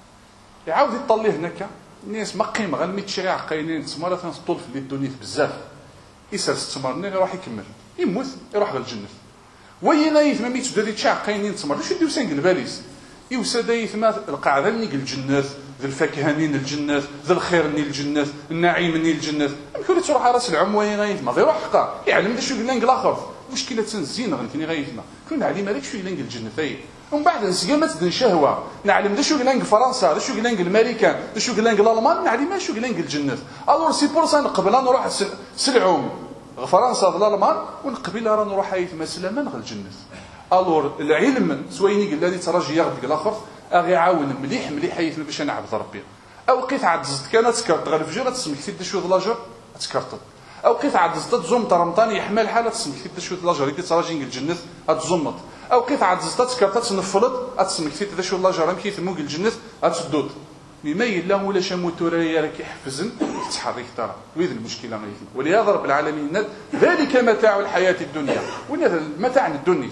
يعاود يطلي هناك الناس ما قيمه غير ميت شي عقينين تسمر تنطول في الدنيا بزاف يسال استمرنا يروح يكمل يموت يروح للجنه وينا يثما ميت دادي تشع قاينين تمر واش يديو سانق الباليس يوسد يثما القاعده ني الجنات ذو الفاكهانين الجنات ذو الخير ني الجنات النعيم ني الجنات يمكن تروح على راس العم وين غيثما غير روح حقا يعلم دا شو قلنا الاخر مشكله تنزين غنكني غيثما كون علي مالك شو يلنق الجنه ثاي ومن بعد نسقمت دن شهوه نعلم دا شو قلنا فرنسا دا شو قلنا الامريكان دا شو قلنا الالمان نعلم ما شو قلنا الجنه الور سي بور سان قبل نروح سلعوم فرنسا الالمان ونقبل راه نروح حيث مسلما نغ الجنه الور العلم سويني قال لي تراجي ياخذ الاخر اغي عاون مليح مليح حيث باش نعبد ربي او قيت عدزت كانت تكرت غير الفجر تسمك تي شو لاجر تكرت او قيت عدزت تزوم طرمطاني يحمل حاله تسمك تي شو لاجر كي تراجي الجنه تزمط او قطعه ززت تكرت تنفلط اتسمكتي ذا شو الله جرام كي ثموك الجنه اتسدود مما يلا ولا شموت رايا راك يحفزن تحرك ترى وين المشكله غير ولهذا رب العالمين ذلك متاع الحياه الدنيا وهذا متاع الدنيا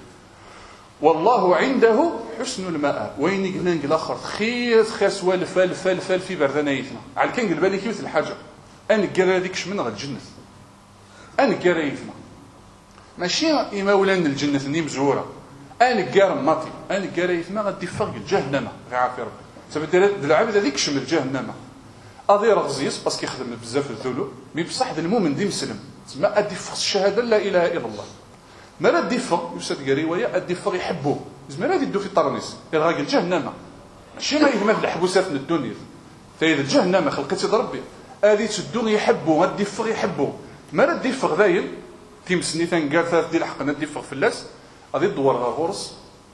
والله عنده حسن المآب وين قلنا الاخر خير خاس والف الف الف في بردنايتنا على كان قلب بالي كيف الحاجه انا قرا هذيك من الجنه انا قرايتنا ماشي اما ولان الجنه ني مزوره انا قرا ماطي انا قرايتنا غادي فوق جهنم عافي ربي تبدل العبد هذيك شمل جهنم اضي رغزيس باسكو يخدم بزاف الذنوب مي بصح المؤمن دي مسلم تسمى ادي فوق الشهاده لا اله الا الله ما لا ديفق يوسد قال روايه الديفق يحبوه زعما لا يدو في الطرنيس الراجل جهنم ماشي ما يهمل الحبوسات من الدنيا فاذا جهنم خلقتي ربي هذه تدو يحبوا الديفق يحبوه ما لا ديفق ذايل تيمسني تنقال ثلاث ديال حقنا ديفق في اللاس هذه الدور غورس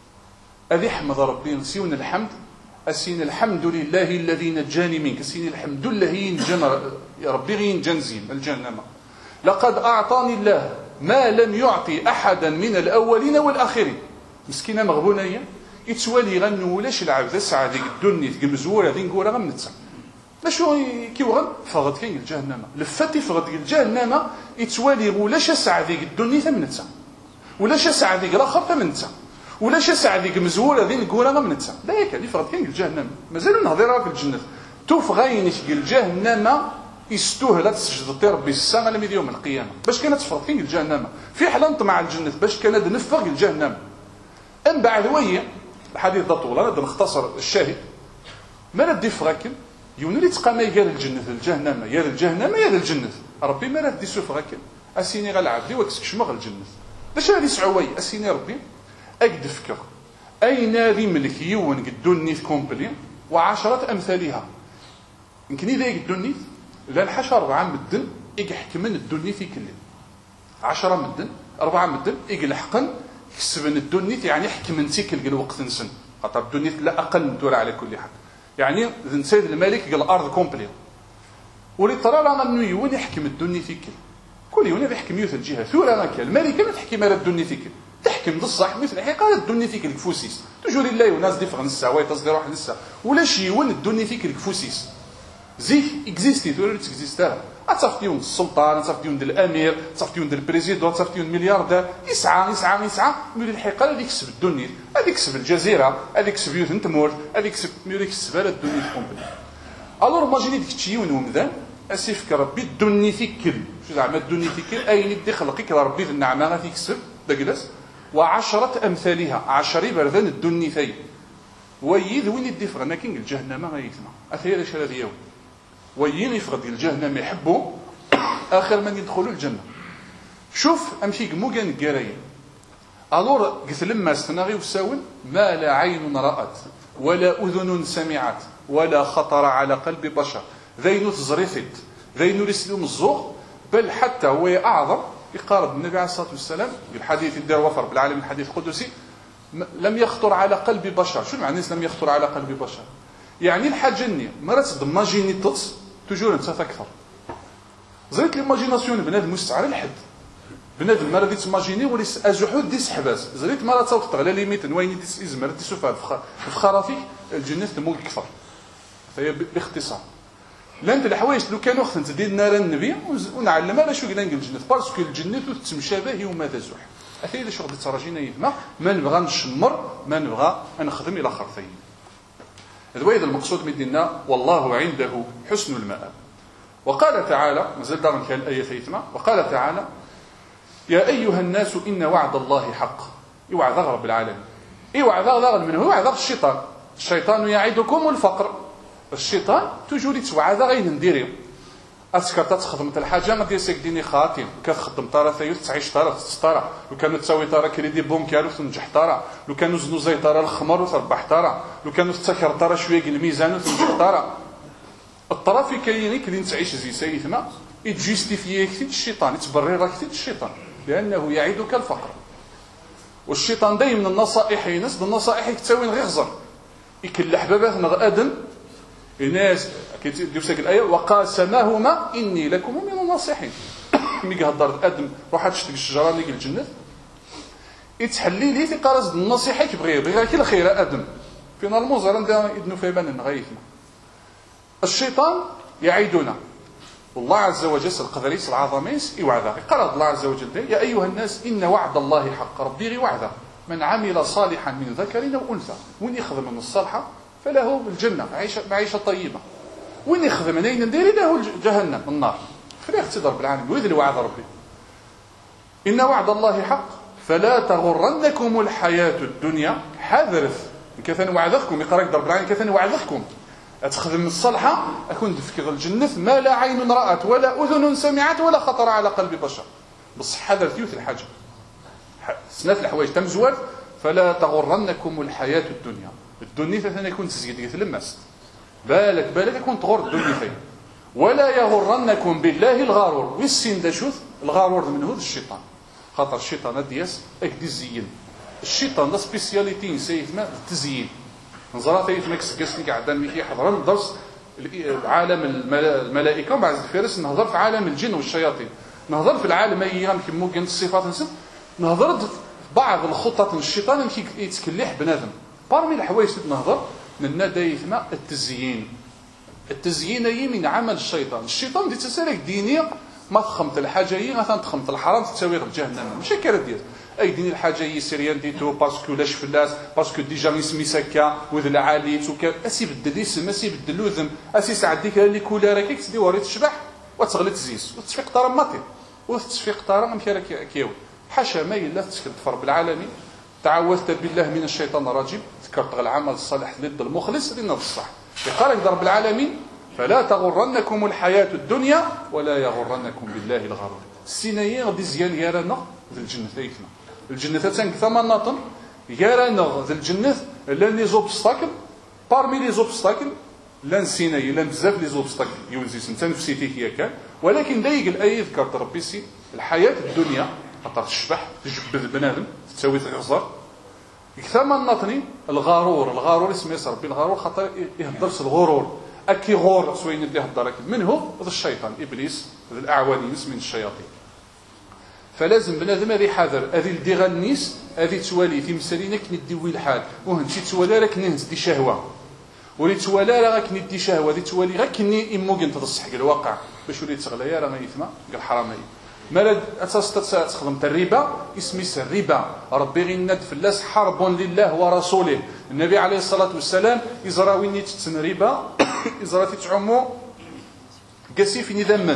هذه حمد ربي نسيون الحمد اسين الحمد لله الذي نجاني منك اسين الحمد لله ينجن يا ربي ينجنزيم الجهنم لقد اعطاني الله ما لم يعطي احدا من الاولين والاخرين مسكينه مغبونيه يتوالي غنو ولاش العبد ساعه ديك الدنيا تقمزوره هذه نقولها غنتسع شو كيوغن فغد كاين الجهنم لفتي فغد الجهنم يتوالي ولاش ساعه ديك الدنيا ثمنتسع ولاش ساعه ديك الاخر ثمنتسع ولاش ساعه ديك مزوره هذه نقولها غنتسع لا ياك اللي فغد كاين الجهنم مازال نهضر في الجنه توف غاينش الجهنم يستوهل تسجد ربي الساعه لم يوم القيامه باش كانت تفرق فين الجهنم في حلنط مع الجنه باش كانت نفق الجهنم ام بعد وهي الحديث ده طول انا نختصر الشاهد ما ندي فراكن يونري تقام يا الجنه الجهنم يا الجهنم يا الجنه ربي ما ردي سوف راكن اسيني غالعبدي وكسكش مغ الجنه باش هذه سعوي اسيني ربي اكد فكر اين ذي ملك يون قدوني كومبلي وعشرة امثالها يمكن اذا قدوني لا الحشر أربعة مدن يحكمن الدنيا في كل عشرة مدن أربعة مدن يلحقن يكسبن الدنيا يعني يحكمن تيكل الوقت نسن خاطر الدنيا لا أقل من دولة على كل حال يعني ذن سيد الملك قال الأرض كومبلي ولي ترى لا أنه يون يحكم الدنيا في كل كل يون يحكم يوث الجهة ثورة ما كان الملك ما تحكم على الدنيا في كل تحكم بالصح مثل الحقيقة الدنيا في كل كفوسيس تجوري الله وناس دي فغن الساعة تصدر واحد الساعة ولا شي يون الدنيا في كل كفوسيس زيك اكزيستي تقول لك اكزيستها تصافتيون السلطان تصافتيون ديال الامير تصافتيون ديال البريزيدون تصافتيون ملياردير يسعى يسعى يسعى ملي الحقيقه اللي يكسب الدنيا هذا يكسب الجزيره هذا يكسب يوث نتمور هذا يكسب ملي يكسب على الدنيا كومبلي الور ماجيني ديك تشيون ومذان اسيفك ربي الدنيا فيكل شو زعما الدنيا فيكل اين يدي خلقك ربي النعمه غادي يكسب داكلاس وعشرة امثالها عشرة بردان الدنيا ثي ويذ وين يدي فغنا كاين الجهنم غايتنا اثير اش هذا يوم وين يفقد الجهنم يحبوا اخر من يدخلوا الجنه شوف امشي مو كان قرايه الور قلت لما استناغي وساون ما لا عين رات ولا اذن سمعت ولا خطر على قلب بشر ذينو تزريفت ذينو لسلوم الزوق بل حتى هو اعظم يقارب النبي عليه الصلاه والسلام بالحديث الدار وفر بالعالم الحديث القدسي لم يخطر على قلب بشر شو معنى لم يخطر على قلب بشر يعني الحاجه ني مرات دماجيني تطس توجور انت اكثر زريت ليماجيناسيون بنادم مستعار الحد بنادم ما غادي تماجيني ولي ازحود دي سحباس زريت مرات صوت على ليميت وين دي ازمر دي سوفا في خرافيك الجنه تمول كثر فهي باختصار لا انت الحوايج لو كانوا خصنا تدير نار النبي ونعلمها لا شو قلنا الجنه باسكو الجنه تتمشى به وما تزح اثير شغل تراجينا يما ما نبغى نشمر ما نبغى نخدم الى خرطين هذا المقصود من ديننا والله عنده حسن المآب وقال تعالى مازال دار كان الآية ثيثمة وقال تعالى يا أيها الناس إن وعد الله حق يوعد رب العالمين يوعد غير منه يوعد الشيطان الشيطان يعدكم الفقر الشيطان تجوري توعد غير نديري اسكا تخدم الحاجه ما دير ديني خاطين كتخدم طاره ثيوث تعيش طاره تسطاره لو كانوا تساوي طاره كريدي بونكير وتنجح طاره لو كانوا زنو زي طاره الخمر وتربح طاره لو كانوا تسكر طاره شويه الميزان وتنجح طاره الطرف كاينين كلين تعيش زي سيثما يجيستيفيي كثير الشيطان يتبرر كثير الشيطان لانه يعيدك الفقر والشيطان دائما النصائح ينس النصائح يتساوي غير غزر يكلح باباه نغ ادم الناس كيدير ساك الايه وقاسمهما اني لكم من الناصحين مي هضر ادم روح تشتي الشجره اللي الجنه يتحلي لي تيقرا زد النصيحه كيبغي يبغي كي الخير ادم فينالمون زعما ندير ابن فيبان نغيثنا. الشيطان يعيدنا والله عز وجل القدريس العظميس يوعظ قال الله عز وجل يا ايها الناس ان وعد الله حق ربي غي وعده من عمل صالحا من ذكر او انثى وين يخدم من الصالحه فله الجنه معيشه معيشه طيبه وين يخدم نين ندير له جهنم النار فريق تضرب العالم ويذل وعد ربي. ان وعد الله حق فلا تغرنكم الحياه الدنيا حذرث كثن وعدكم يقرا ضرب العالم كثن وعدكم أتخدم الصالحة أكون تفكر الجنة ما لا عين رأت ولا أذن سمعت ولا خطر على قلب بشر بصح حذر ثيوث الحاجة سنات الحوايج تمزوات فلا تغرنكم الحياة الدنيا. الدنيا ثاني يكون تزيد يتلمس بالك بالك يكون تغر الدنيا ثاني ولا يغرنكم بالله الغرور والسين دا شوث الغرور من هو الشيطان خاطر الشيطان دياس اكدي الزين الشيطان دا سبيسياليتي سيثما التزيين نظرات يتمكس كاسني قاعدان ميكي حضر درس عالم الملائكه وبعد الفارس نهضر في عالم الجن والشياطين نهضر في العالم ايام كيما كانت الصفات نسب نهضر في بعض الخطط الشيطان كي يتكلح بنادم بارمي الحوايج نهضر من دايثما التزيين. التزيين هي من عمل الشيطان. الشيطان دي تسالك دينيه ما تخمت الحاجه هي مثلا تخمت الحرام تساوي غير جهنم ماشي كره ديال اي ديني الحاجه هي سيريان ديتو باسكو لاش فلاس باسكو ديجا اسمي سكا وذل عاليت وكان اسي بدل اسم اسي بدل ذم اسي ساعد ديك اللي كولار كيك تدي وريت تشبح وتغلي تزيس وتشفيق طار ماتي وتشفيق طار ما كيرا كياوي حاشا ما الا تكفر بالعالمين تعوذت بالله من الشيطان الرجيم ذكرت العمل الصالح ضد المخلص لنا الصح يقال ضرب العالمين فلا تغرنكم الحياة الدنيا ولا يغرنكم بالله الغرور. السينايين غادي زيان يارانا ذي الجنة ثيثنا الجنة تنك ثمان ناطن يارانا ذي الجنة لان لي زوبستاكل بارمي لي زوبستاكل لان سيناي لان بزاف لي زوبستاكل يوزي سنتان نفسيتي هي كان ولكن لا يقل اي ذكرت ربي سي الحياة الدنيا خاطر تشبح تجبد بنادم تساوي غزر ثمان ناطنين الغرور الغرور اسمه ربي الغرور خاطر يهدرس الغرور أكي غور سوين اللي هدرك من هو هذا الشيطان إبليس هذا الأعواني من الشياطين. فلازم بنادم هذه حذر هذه الديغا النيس هذه توالي في مسالينك نديوي الحال وهنشي توالي راك نهز دي شهوة ولي توالي راك ندي شهوة دي توالي راك ني إموغن تضصح الواقع باش ولي تغلى يا راه ما يثما قال حرامي ما أساس تخدم الربا اسمي الربا ربي غير ند فلاس حرب لله ورسوله. النبي عليه الصلاة والسلام إزرا وين تتسن ربا إزرا تتعمو قاسي في ذمن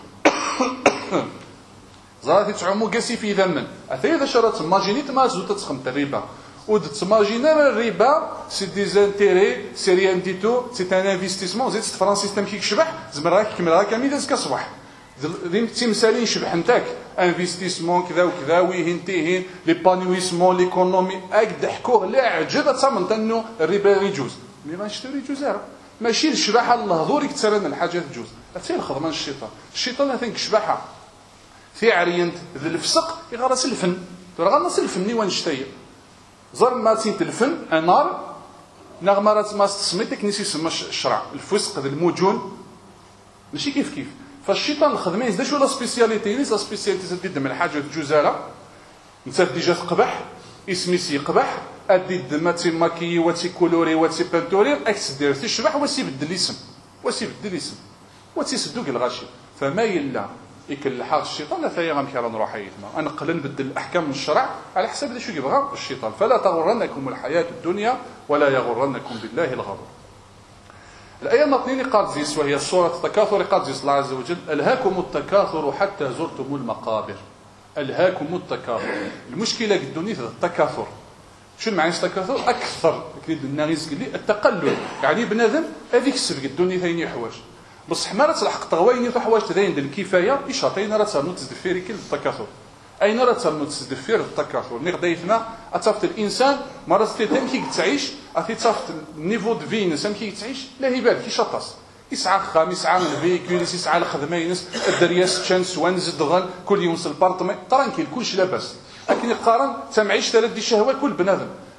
زرا تتعمو قاسي في ذمن أثير إذا شرط ماجينيت ما زوت تخدم الربا ود تماجينا الربا سي دي زانتيري سي ريان ديتو سي ان انفستيسمون زيد فرانسيس تم كيك شبح زمر راك كمل راك مي داز كصبح ذي تمثالين شبح نتاك انفستيسمون كذا وكذا وين تيهين ليبانويسمون ليكونومي اك ضحكوه لا عجب تصمم انه الربا يجوز مي ما نشتري يجوز ماشي الشباحه الله ضوري كثرنا الحاجات تجوز حتى الخدمه الشيطان الشيطان هذاك شباحه في عرينت ذي الفسق يغرس الفن غنص الفني ونشتي زر ما تيت الفن انار نغمرات ما تسميتك نسي يسمى الشرع الفسق ذي الموجون ماشي كيف كيف. فالشيطان الخدمه يزداش ولا سبيسياليتي لا سبيسياليتي تدد من الحاجه الجزاله انت ديجا تقبح اسمي سي يقبح ادي دماتي ماكي واتي كولوري واتي بانتوري اكس دير تشبح وسي بدل الاسم وسي بدل الاسم واتي صدوق الغاشي فما يلا يكل حاط الشيطان لا ثايا غنمشي نروح حياتنا نقل نبدل الاحكام من الشرع على حسب شو يبغى الشيطان. فلا تغرنكم الحياه الدنيا ولا يغرنكم بالله الغرور. الآية الاثنين قال زيس وهي سورة التكاثر قال زيس الله عز وجل ألهاكم التكاثر حتى زرتم المقابر. ألهاكم التكاثر المشكلة الدنيا في التكاثر شو معنى التكاثر أكثر كريد الناس قال لي التقلل يعني بنادم هذيك السبق الدنيا ثاني حواج بصح ما تلحق تغويني حواج تدين الكفاية إشاطين راه تنوت تدفيري كل التكاثر أين راه تنوت تدفير التكاثر نغدا يثنا أتصفت الإنسان مرة تتم كي تعيش أثي تصفت النيفو دو في نسام كي تعيش لا يبان كي شطاس يسعى خام يسعى الفيكول يسعى الخدمه ينس الدرياس تشانس وانز دغن كل يوم البارطمي ترانكيل كلشي لاباس لكن يقارن تمعيش ثلاث دي شهوه كل بنادم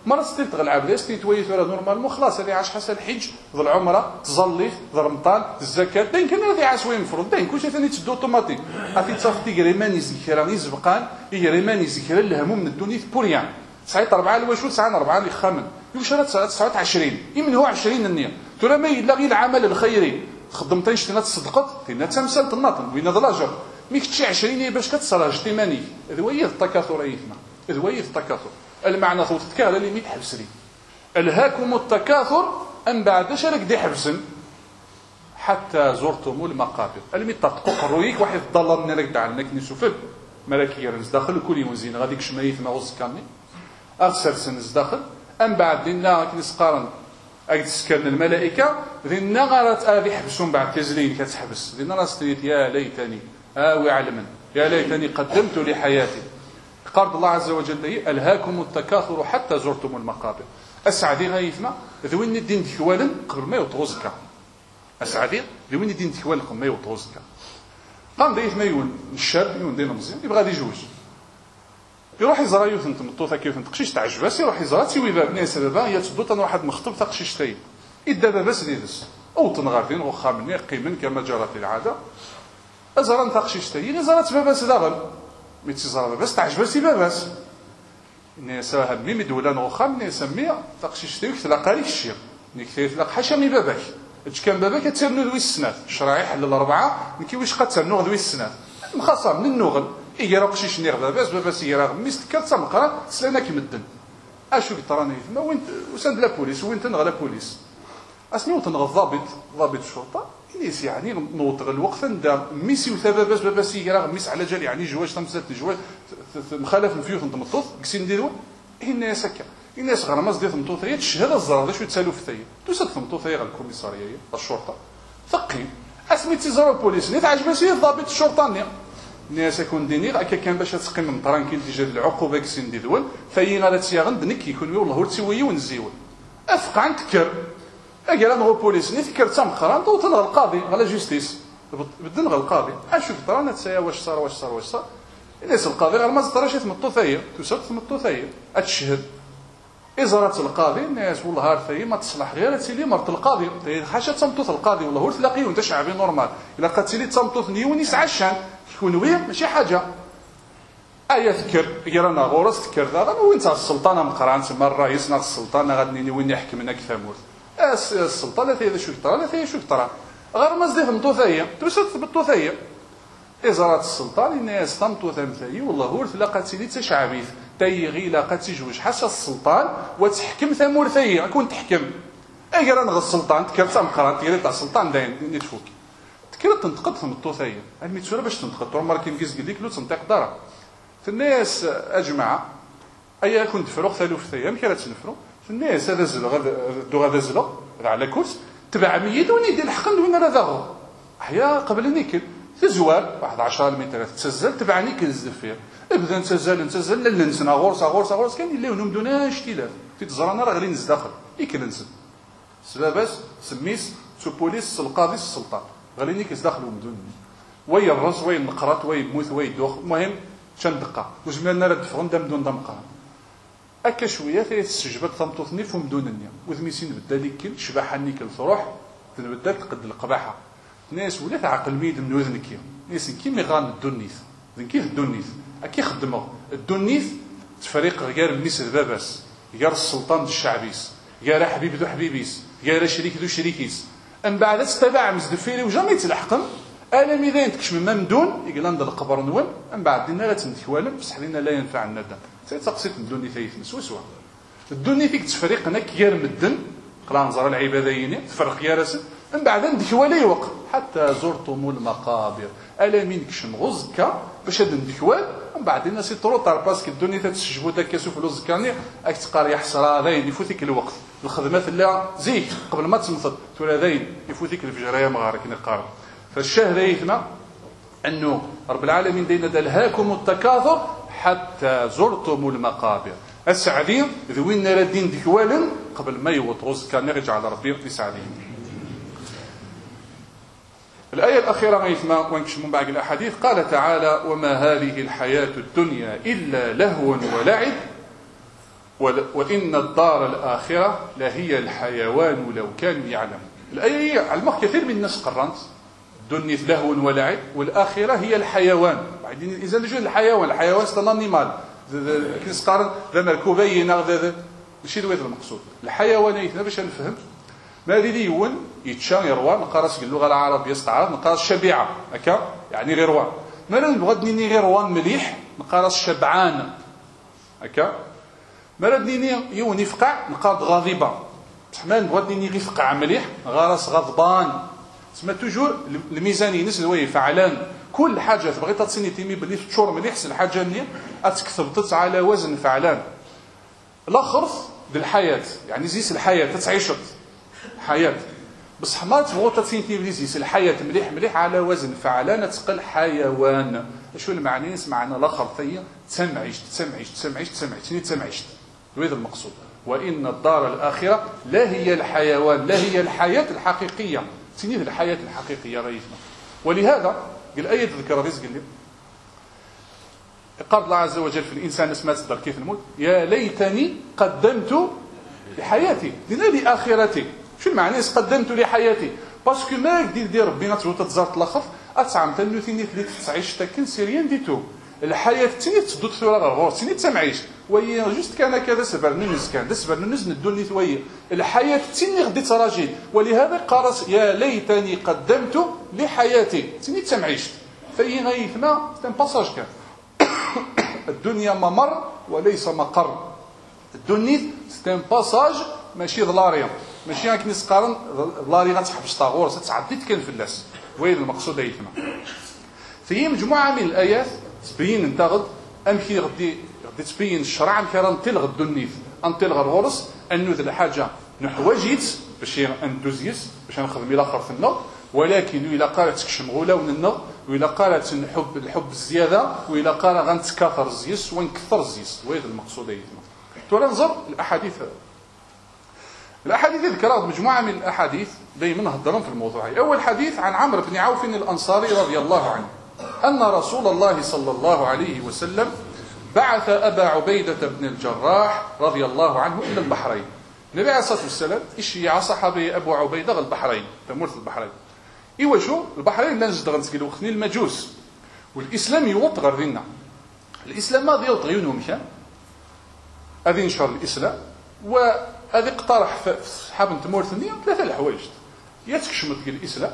مرة ستيل تغل العبد ستي تويت ولا نورمالمون خلاص هذه عاش حسن الحج ذو العمرة تزلي ذو رمضان الزكاة داين كان هذه عاش وين مفروض داين كلشي ثاني تشدو اوتوماتيك عرفتي تصافتي غريماني زكراني زبقان يغريماني زكرا الهموم من الدنيا بوريان تسعة أربعة الواشو تسعة أربعة اللي خامن يوشرا تسعة عشرين يمن هو عشرين النية ترى ما يلا غير العمل الخيري خدمتين شتينا تصدقت تينا تمثال الناطن وين هذا لاجر ميك تشي عشرين باش كتصرا اجتماعي هذا هو التكاثر ايثنا هذا هو التكاثر المعنى ثوت تكالا اللي ميت حبسري الهاكم التكاثر ام بعد شرك دي حبسن حتى زرتم المقابر اللي ميت تقق رويك واحد ضل من لك دعلناك نشوفك ملكي رنز داخل كل يوزين غاديك شمايث ما غزكاني اغسل سنز داخل ام بعد لنا كنسقارن اجد سكن الملائكه ذينا غارت ابي حبسون بعد تزلين كتحبس ذينا راستريت يا ليتني اوي علما يا ليتني قدمت لحياتي قال الله عز وجل الهاكم التكاثر حتى زرتم المقابر اسعدي غايثنا ذوين الدين ديكوالن قبل ما يطوزك اسعدي ذوين الدين ديكوالن قبل ما يطوزك قام دايث ما يقول الشاب يقول دينا مزيان يبغى غادي يجوج يروح يزرع يوثن تمطوطه كيف تقشيش تاع عجباس يروح يزرع تيوي باب ناس بابا هي تدوط انا واحد مخطب تقشيش تاي يدا باباس ليدس او تنغاردين وخا مني قيمن كما جرت العاده ازرا تقشيش تاي غير زرات باباس داغل مي تزرع باباس تاع عجباس باباس الناس همي مدولان وخا مني سمي تقشيش تاي تلاقى لك الشيخ نيك تلاقى حاشا باباك اش كان باباك تسرنو ذوي السنات الشرايح حل الاربعه كي واش قتسرنو ذوي السنات مخاصه من النوغل يجرا قشيش نيغ باباس باباس يجرا غميس كرت مقرا سلانا كيمدن اشو كطراني ما وين وسند لا بوليس وين تنغ لا بوليس اسني وتنغ الضابط ضابط الشرطه نيس يعني نوطغ الوقت ندار ميسي وثباباس باباس يجرا غميس على جال يعني جواج تمسات جواج مخالف الفيوث نتمطط كسي نديرو الناس هكا الناس غرمز ديال تمطوطيه تشهد الزرار شو تسالو في ثايه توسد تمطوطيه غير الكوميساريه الشرطه ثقي اسمي تيزرا البوليس ني تعجبس ضابط الشرطه ني الناس يكون دينير هكا كان باش تسقيم من طران كي تجي العقوبه كسين دي دول فين غادا تيغن دنك يكون والله تسوي ونزيول افق عن تكر اجي انا هو بوليس ني تكر تم قران تو تنغ القاضي على جوستيس بدنغ القاضي اشوف طران تسايا واش صار واش صار واش صار الناس القاضي غير ما زطراش تمطو ثايه توسد تمطو ثايه اتشهد ازرات القاضي الناس والله هارثي ما تصلح غير تيلي مرت القاضي حاجه تمطو القاضي والله هو تلاقيه وانت شعبي نورمال الا قاتلي تمطو نيونيس عشان يكون ويا ماشي حاجه ايا ذكر يرانا غورس ذكر هذا وين تاع السلطانه مقران تما الرئيس ناق السلطانه غادي وين يحكم هناك ثمود السلطانه هي شو ترى هي شو ترى غير ما زديه مطوثيه توسد بالطوثيه ازرات السلطان الناس تمطو ثمثاي والله هو تلاقات لي تشعبيث تاي غي لاقات جوج حتى السلطان وتحكم ثمورثيه كون تحكم اي راه السلطان تكرت مقران تيري تاع السلطان داين نتفوك كيف تنتقد في الطوثيه علمي تسوره باش تنتقد تروح ماركي نقيس قديك لو تنطيق دارا في الناس اجمع ايا كنت فروخ ثالث ايام كي تنفرو في الناس هذا زل غدا دو غدا زل على كرس تبع ميت وين يدير الحق وين راه داغو حيا قبل نيكل تزوال واحد عشرة متر تسزل تبع نيكل الزفير ابدا نتسزل نتسزل لنسنا غورس غورس غورس كان اللي ونم دوناش اشتلال في تزرانا راه غير نزداخل يكل نزل سباباس سميس سو بوليس القاضي السلطان غاليني كيدخلوا مدن وي الرز وي النقرات وي الموت وي الدوخ المهم شن دقه وجمالنا رد فغن دم دون دمقه اكا شويه ثلاث السجبات تمطوثني فم دون النيا وذميسين بدا ليك شباحه نيكل تروح تبدا تقد القباحه ناس ولا تعقل ميد من وذنك ناس كيما غان الدنيث ذن كيف الدنيث اكي خدموا الدنيث تفريق غير الناس الباباس غير السلطان الشعبيس غير حبيب ذو حبيبيس غير شريك ذو شريكيس ان بعد تتبع مزدفيري وجامي تلحقم انا ميدان تكشم من دون يقلان ديال القبر نول من بعد دينا لا تنتوالم بصح لينا لا ينفع الندم تقصيت الدنيا ثيث سوا سوا الدنيا فيك تفريقنا كير مدن قران زر العبادين تفرق يا راسل من بعد ندكوالي وقت حتى زرتم المقابر الا من كشم غزكا باش هاد ندكوال من بعد الناس يطرطر باسكو الدنيا تتسجبوا داك سوف لوزكاني اك تقار يحسرا ذاين يفوتك الوقت الخدمات لا زيك قبل ما تمطد تولى ذاين يفوتك الفجريه مغارك نقار فالشاهد يثنا انه رب العالمين دينا دلهاكم التكاثر حتى زرتم المقابر السعدين ذوين ردين دكوال قبل ما يوط رزقا نرجع على ربي لسعدين. الآية الأخيرة غيثما ونكشف من بعض الأحاديث قال تعالى وما هذه الحياة الدنيا إلا لهو ولعب وإن الدار الآخرة لهي الحيوان لو كانوا يعلمون. الآية علمك كثير من الناس قرنت الدنيا لهو ولعب، والآخرة هي الحيوان. بعدين الإنسان يجي الحيوان، الحيوان سي انيمال كيس قارن ذا مركوب بينا ذا ماشي هذا المقصود. الحيوانات باش نفهم ما دي يون يتشان يروى نقراش باللغه العربيه استعراض نقراش شبيعه هكا يعني غير روان. مالا نبغى دنيني غير روان مليح نقراش شبعان هكا. مالا دنيني يون يفقع نقاد غاضبه. ما نبغى دنيني يفقع مليح غراس غضبان. تسمى توجور الميزانيه ينزل وي فعلان كل حاجه تبغي تصيني تيمي باللي تشور مليح سي الحاجه اللي اتكثبت على وزن فعلان. الاخر ديال الحياه يعني زيس الحياه تتعيشت حياه بصح ما تبغوا تسينتي بليزيس الحياه مليح مليح على وزن فعلان تقل حيوان. شو المعني سمعنا الاخر ثي تسمعيش تسمعيش تسمعيش تسمعيش تسمعيش هذا المقصود. وان الدار الاخره لا هي الحيوان لا هي الحياه الحقيقيه تسنيد الحياه الحقيقيه رئيسنا. ولهذا قال ايه تذكر رزق قال لي قال الله عز وجل في الانسان اسمها تصدر كيف الموت يا ليتني قدمت لحياتي دينا لاخرتي. شو المعنى قدمت لحياتي باسكو ما يقدر يدير ربنا تجو تتزارت الاخر اتعم تنو ثنيت اللي تعيش تكن سيريان ديتو الحياه تني تسدد ثورة غور تني تمعيش وي جوست كان كذا سبر ننس كان سبر ننس ندوني ثويه الحياه تني غدي تراجي. ولهذا قالت يا ليتني قدمت لحياتي تني تمعيش فاي غيثنا تن باساج كان الدنيا ممر وليس مقر. الدنيا سي باساج ماشي ظلاريا ماشي هاك ناس قارن ظلاري غتحبس طاغور تعدي كان في الناس وين المقصود ايتما. في مجموعه من الايات تبين انت غد امشي غدي غدي تبين الشرع ام كان تلغ الدنيا ان تلغ الغرس انه ذا الحاجه نحوجيت باش اندوزيس باش نخدم الى اخر في النار. ولكن الا قالت تكشم غولا وننا وإلا قالت نحب الحب الزياده وإلا قال غنتكاثر الزيس ونكثر الزيس وهذا المقصود ايتما. تولى ننظر الاحاديث الاحاديث ذكرت مجموعه من الاحاديث دائما نهضرون في الموضوع. اول حديث عن عمرو بن عوف الانصاري رضي الله عنه ان رسول الله صلى الله عليه وسلم بعث ابا عبيده بن الجراح رضي الله عنه الى البحرين. النبي عليه الصلاه والسلام اشيع صحابي ابو عبيده البحرين تمر في البحرين. ايوا شو البحرين لا نجد غنسكيلو خني المجوس والاسلام يوط غير دينا. الاسلام ما ديال طغيونهم كان هذه نشر الاسلام وهذه اقترح في صحاب تمور ثانيه ثلاثه الحوايج يا تكشمت ديال الاسلام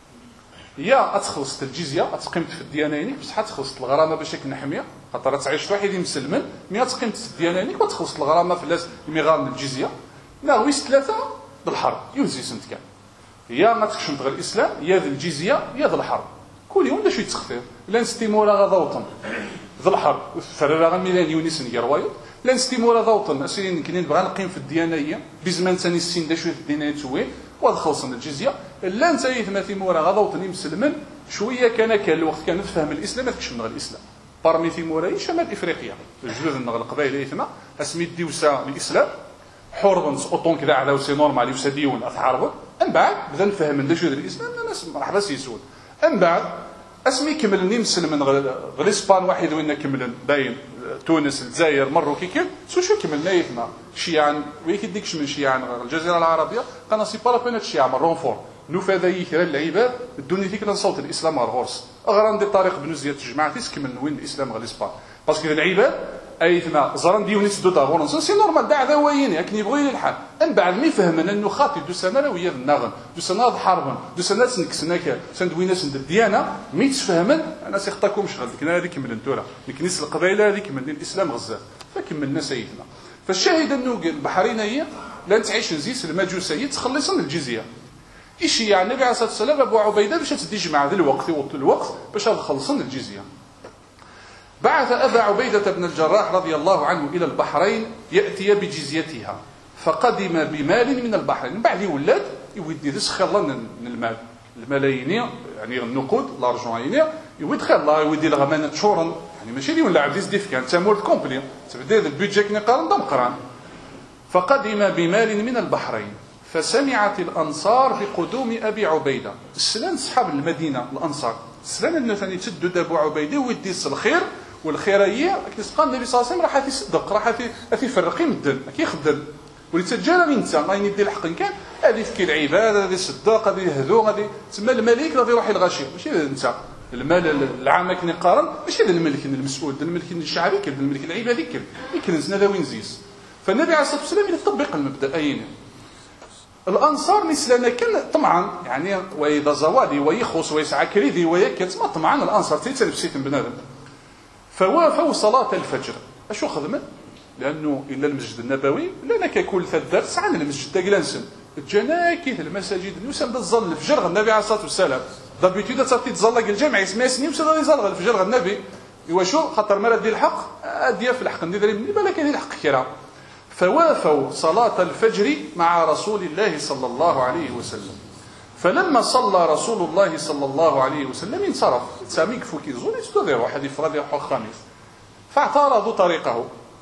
يا اتخلصت الجزيه اتقيمت في الديانينك بصح تخلصت الغرامه باش نحميه خاطر تعيش واحد مسلمن مي تقيمت في الديانينك وتخلصت الغرامه في الناس ميغال الجزيه ناويس ثلاثه بالحرب يوزي سنت كان يا ما تكشمت غير الاسلام يا ذا الجزيه يا ذا الحرب كل يوم باش يتخفير لا نستيمورا غدا وطن ذا الحرب فرا غا ميلان يونس نيروايو لا نستيمورا غدا وطن اسين كاين نبغى نقيم في الديانيه بزمان ثاني السين دا شويه في الديانيه توي ودخلصنا الجزيه لا انت يثمثي مورا غدا وطني مسلمن شويه كان كان الوقت كان نفهم الاسلام ما تكشف من الاسلام بارمي في موراي شمال افريقيا الجوز من القبائل يثما اسمي ديوسا الاسلام حربنس اوطون كذا على وسي نورمال يوسا ديون اتحارب من بعد بدا نفهم من شو الاسلام الناس مرحبا سيسول من بعد اسمي كملني مسلمن غير اسبان واحد وين كملن باين تونس الجزائر مروك كي شو شو كملنا يثما شيعان ويك ديكش من شيعان الجزيره العربيه قنا سي با بينات شيعان رونفور نو فدا يكرا العباد الدنيا فيك نصوت الاسلام غير غورس اغران دي طريق بن زياد تجمعتي كمل وين الاسلام غير اسبان باسكو العباد ايثما زران ديوني سدو دا غورنس سي نورمال دا عداوين ياك نبغي الحال من بعد مي فهمنا انه خاطي دو سنه لا ويا النغم دو سنه حرب دو سنه نكسناك سندوينا سند الديانه مي تفهمن انا سيخطاكم شغل كنا هذيك من الدوله الكنيسه القبائل هذيك من الاسلام غزال فكملنا سيدنا. فالشاهد انه البحرينيه لا تعيش نزيس المجوسيه تخلصن الجزيه ايش يعني النبي عليه الصلاه والسلام ابو عبيده باش تجمع ذا الوقت يوط الوقت باش تخلصن الجزيه. بعث أبا عبيدة بن الجراح رضي الله عنه إلى البحرين يأتي بجزيتها فقدم بمال من البحرين. من بعد يولد يودي ذس الله من المال الملايين يعني النقود لارجون يودي خير الله يودي الغمانة شورن يعني ماشي اللي ولا عبد يزدف كان تامورد كومبلي تبدا البيدجي كني قارن دم قران. فقدم بمال من البحرين فسمعت الأنصار بقدوم أبي عبيدة السلام صحاب المدينة الأنصار السلام أنه ثاني تدد أبو عبيدة ويدي الخير والخيريه كيسقى النبي صلى الله عليه وسلم راه يصدق راه يفرق يمدن كيخدم ولتجارة انت ما يدي الحق كان هذه فكي العباد هذه الصداق هذه الهدوء هذه تسمى الملك غادي يروح الغاشي ماشي انت المال العام كني قارن ماشي هذا الملك المسؤول هذا الملك الشعبي كذا الملك العبادي كذا يكنز هذا وين زيس فالنبي عليه الصلاه والسلام يطبق المبدا اين الانصار مثلنا كان طمعا يعني واذا زوادي ويخص ويسعى كريدي ويكت ما طمعا الانصار تيتنفسيت بنادم فوافوا صلاه الفجر اشو خدمه لانه الا المسجد النبوي لنا كيكون ثلاث درس عن المسجد تاع كلانسن الجناكي المساجد يسمى الظل الفجر النبي عليه الصلاه والسلام دابيتود تاتي تزلق الجامع اسمها سنين وسا غادي يزلق الفجر النبي ايوا شو خاطر مراد ديال الحق اديا في الحق ندير من بالك كاين الحق كرا فوافوا صلاه الفجر مع رسول الله صلى الله عليه وسلم فلما صلى رسول الله صلى الله عليه وسلم انصرف سامي كفوكي زوني تدير واحد يفرض يروح الخميس فاعترضوا طريقه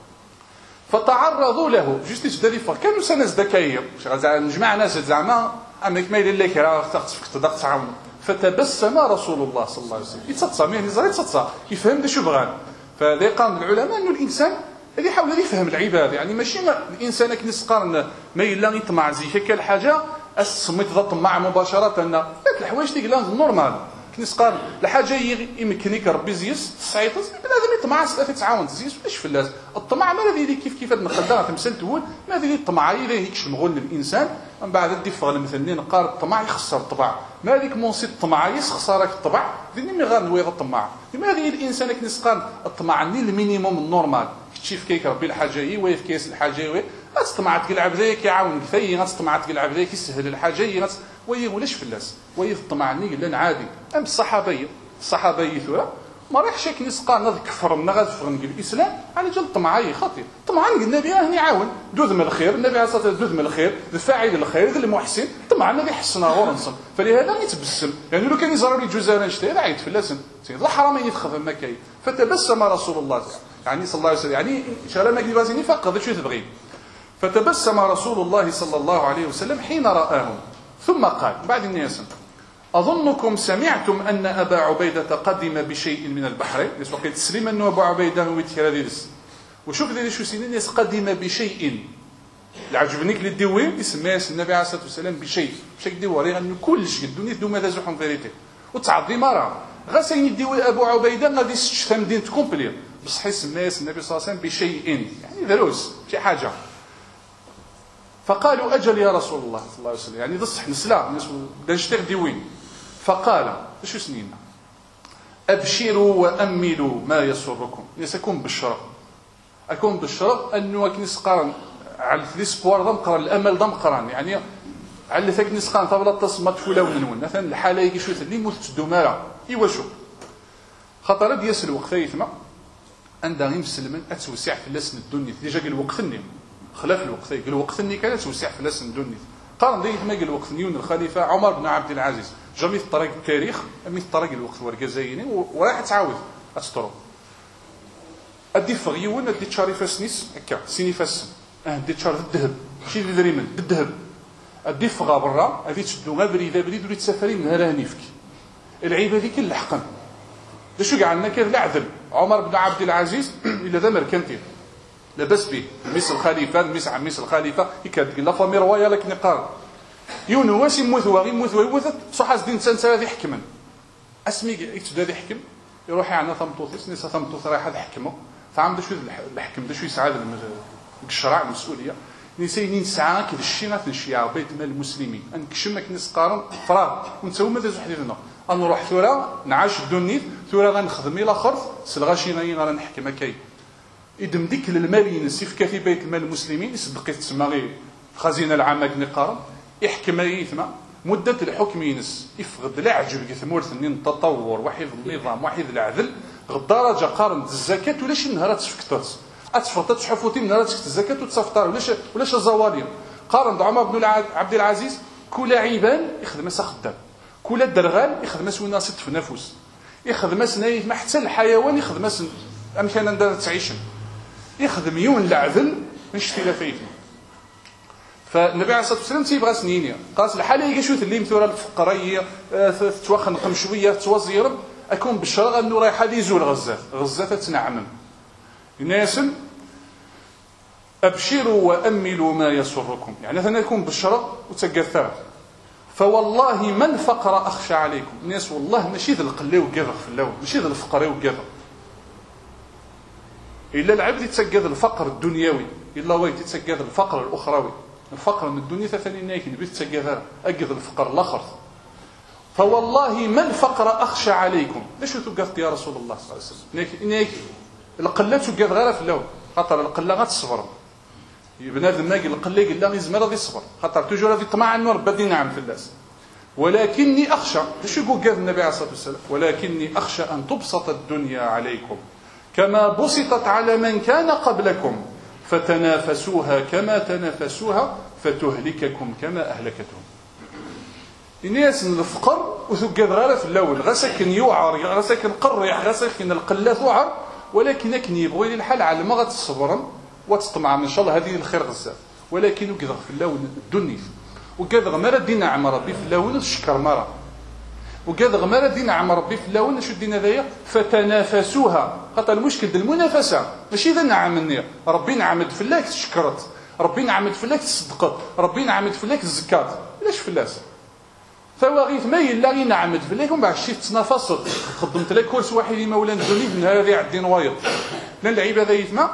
فتعرضوا له جوست تدري كانوا ناس ذكيه نجمع ناس زعما امك ما يدير لك راه تخصك تقدر تعاون فتبسم رسول الله صلى الله عليه وسلم يتصصم يعني زري يتصصم يفهم دا شو بغى فذي قال العلماء انه الانسان اللي يحاول يفهم العباد يعني ماشي الانسان كنسقارن ما الا يطمع زي هكا الحاجه السميت ذا طمع مباشره ان لا الحوايج ديك نورمال كنسقارن الحاجه يمكنك ربي زيس تصعيط بنادم يطمع تتعاون تزيس واش فلاس الطمع ما الذي كيف كيف نقدرها تمثل تقول ما الذي الطمع اذا هيك شمغل للانسان من بعد الدفع مثلا قال الطمع يخسر الطبع ما هذيك مونسي الطمع يخسرك الطبع ديني مي غير نويض الطمع لما هذه الانسان كنسقان الطمع ني المينيموم النورمال كتشوف كيك ربي الحاجه هي ويف كيس الحاجه هي غتطمع تقلع بذاك كيعاونك ثي غتطمع تقلع بذاك يسهل الحاجه هي وي ولاش فلاس وي الطمع ني قال عادي ام الصحابيه الصحابيه ثورة ما راحش كنسقى نض كفر من غتفر نقول الاسلام على جال الطمعيه خطير طمعا النبي راه يعاون دوذ من الخير النبي عليه الصلاه والسلام دوذ من الخير الفاعل الخير ذا المحسن طمعا النبي حسنا ورنصم فلهذا يتبسم يعني لو كان يزرب لي جزائر نشتي راه يتفلسن لا حرام يتخف ما كاين فتبسم رسول الله يعني صلى الله عليه وسلم يعني شغله ما كيبازيني فقط شو تبغي فتبسم رسول الله صلى الله عليه وسلم حين راهم ثم قال بعد الناس أظنكم سمعتم أن أبا عبيدة قدم بشيء من البحر يسوق تسليم أنه أبو عبيدة هو يتكراديرس وشوف ذي شو سنين الناس قدم بشيء العجبنيك للدوين يسمى النبي عليه الصلاة والسلام بشيء بشيء دواري أنه كلش الدنيا دو ماذا زحون فيريتي وتعظيم راه غاسين يديوي أبو عبيدة غادي يستشفى مدينة كومبلي بصح يسمى النبي صلى الله عليه وسلم بشيء يعني دروس شي حاجة فقالوا أجل يا رسول الله صلى الله عليه وسلم يعني ضصح نسلا نشتغل ديوين فقال شو سنين أبشروا وأملوا ما يسركم يسكن بالشرق أكون بالشرق أنه كنسقارن على الاسبوار ضم قران الأمل ضم قران يعني على ثاك نسقان طابلة تصمت فولا ونون مثلا الحالة يجي شو اللي موت الدمارة إيوا شو خطر ديال الوقت يثما عندها غير مسلمين أتوسع في اللسن الدنيا ديجا قال الوقت الني خلاف الوقت قال الوقت الني كانت توسع في اللسن الدنيا قارن ديت ما قال الوقت نيون الخليفة عمر بن عبد العزيز جميع طريق التاريخ أمي طريق الوقت ورقزايني وراح تعاود أتسترو أدي فغيون أدي تشاري فاسنيس هكا سيني فاسن أدي تشاري الذهب شي اللي دري من الذهب أدي فغا برا أدي تشدو غا بريده بريد ولي تسافرين من هلا هنيفك العيبة ذيك اللي حقن دا شو قعدنا كذا العدل عمر بن عبد العزيز إلا ذا مركنتين لاباس به ميس الخليفة ميس عميس الخليفة يكاد لا فامي رواية لكن قال يونو واش يموت واغي يموت ويوث صح الدين سنسا هذه حكما اسمي يكتب هذه حكم يروح يعني ثمطوطيس نسا ثمطوط رايح هذا حكمه فعم شو الحكم ده شو يسعى الشرع المسؤوليه نسيني ساعه كذا الشينات نشيا بيت مال المسلمين انكشمك نسقارن فراغ ونسوي ماذا زحديرنا نروح ثورة نعاش الدنيا ثورة غنخدم الى خرف سلغاشي غي غنحكم كاي يدم ديك المال ينسي في كافي بيت مال المسلمين يصدق تسمى غير خزينه العامه نقارن يحكم يثما مدة الحكم ينس يفقد العجب كثمورث نين تطور وحيد النظام وحيد العدل غدارجة قارن الزكاة ولا شي نهار تفكتت اتفرطت تحفوتي من نهار تفكت الزكاة وتصفطار ولاش ولاش الزواليم قارن عمر بن عبد العزيز كل عيبان يخدم خدام كل درغال يخدم سوينا ست في نفوس يخدم سنايف ما حتى الحيوان يخدم سن امكان ان تعيشن يخدم يون العدل نشتي لا فايتنا فالنبي عليه الصلاه والسلام تيبغى سنين قاس الحاله يجي شويه اللي مثوره الفقريه تتوخنقم شويه توزير اكون بشرى انه رايح هذه يزول غزات غزات تنعمم الناس ابشروا واملوا ما يسركم، يعني انا نكون بشرى وتكثر. فوالله ما الفقر اخشى عليكم، الناس والله ماشي ذا القله وكذا في الاول، ماشي ذا الفقر وكذا، الا العبد يتسقى الفقر الدنيوي الا هو يتسقى الفقر الاخروي. الفقر من الدنيا ثاني نايك نبي تسقى ذا اجد الفقر الاخر. فوالله ما الفقر اخشى عليكم، ليش توقفت يا رسول الله صلى الله عليه وسلم؟ نايك نايك القله توقف غير في الاول، خاطر القله غتصبر. بنادم ما قال القله قال لا يزمر غادي يصبر، خاطر توجور غادي يطمع انه ربي نعم في الناس. ولكني اخشى، ايش يقول قال النبي عليه الصلاه والسلام؟ ولكني اخشى ان تبسط الدنيا عليكم كما بسطت على من كان قبلكم فتنافسوها كما تنافسوها فتهلككم كما اهلكتهم. الناس الفقر وثقاد غير في الاول، غا ساكن يوعر، غا ساكن قريح، غا ساكن القله توعر، ولكن كن يبغي الحال على ما غتصبر وتطمع ان شاء الله هذه الخير غزاف. ولكن وكذا في الاول الدنيا وكذا غمر دينا عم ربي في الاول الشكر مره، وكذا غمر دينا عم ربي في الاول شو دينا ذايا فتنافسوها. خاطر المشكل ديال المنافسه ماشي ذا نعم النية، ربي نعمد فلاك تشكرت، ربي نعمد فلاك تصدقت، ربي نعمد فلاك الزكاه، علاش فلاس؟ فواغيث ما يلا غير نعمد فلاك ومن بعد شي تنافست خدمت لك كورس واحد مولان الدنيا من هذه عندي نوايض. لا اللعيبه ذا يتما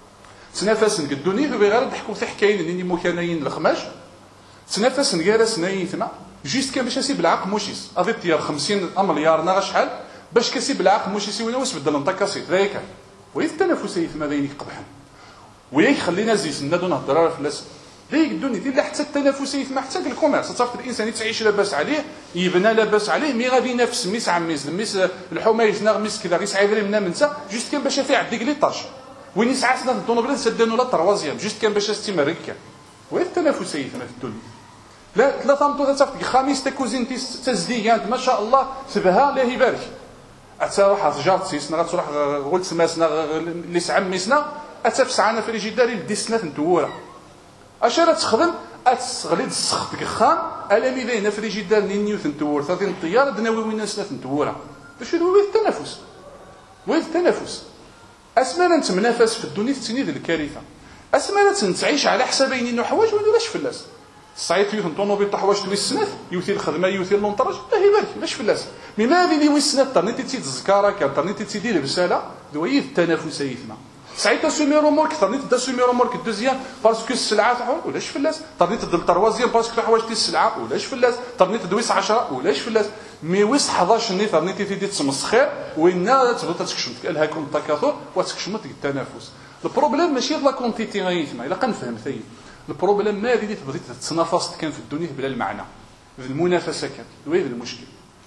تنافسن الدنيا وبغير ضحكوا في حكاين اني مكانين الخماش تنافسن جالس نايثما جيست كان باش اسيب العقل موشيس اضيب ديال خمسين مليار نا شحال باش كسيب العقل موشيس وين واش بدل نطكاسي ذاك ويت التنافس يثما ذينك قبحا وياك خلينا زيس نادو نهضر في الناس ذيك الدنيا ديال حتى التنافس يثما حتى الكوميرس صافي الانسان تعيش لاباس عليه يبنى لاباس عليه مي غادي ينافس ميس عم ميس ميس الحمايس نغمس كذا غير عايدري منا منسى جيست كان باش فيه عندك لي طاش وين يسعى سنه الطونوبيل سدانو لا تروازيام جيست كان باش استمر كان وين التنافس يثما في الدنيا لا ثلاثه مطوطه تاعك خميس تكوزين تزديقات ما شاء الله سبها الله يبارك اتروح جات سيسنا غتروح ولد سماسنا اللي سعم ميسنا اتفسعنا في ريجيداري ديسنات نتورا اشاره تخدم اتغليد السخط كخان الامي بين في ريجيدار نيوث نتور ثلاثين الطياره دناوي وين سنات نتورا باش هو التنافس وين التنافس اسمانا نتمنافس في الدنيا تسنيد الكارثه اسمانا تعيش على حسابين انه حوايج وين لاش فلاس الصعيد يوث طونوبيل تاع حوايج توي السنات يوثي الخدمه يوثي اللونطراج الله يبارك لاش فلاس مي ما هذه اللي وي السنات طرنيت تي تزكاره كطرنيت تي دير الرساله دوي التنافس يثما صعيد تسومي رومورك طرنيت تسومي رومورك الدوزيام باسكو السلعه تاعو ولاش فلاس طرنيت دل تروازيام باسكو حوايج تي السلعه ولاش فلاس طرنيت دويس عشرة ولاش فلاس مي ويس حداش ني طرنيت تي دي تسمس خير وين تبدا تكشم الهاكم التكاثر وتكشمت التنافس البروبليم ماشي لا كونتيتي غيثما الا كنفهم ثاني البروبليم ما اللي تبغي تتنافس كان في الدنيا بلا المعنى المنافسه كانت وين المشكل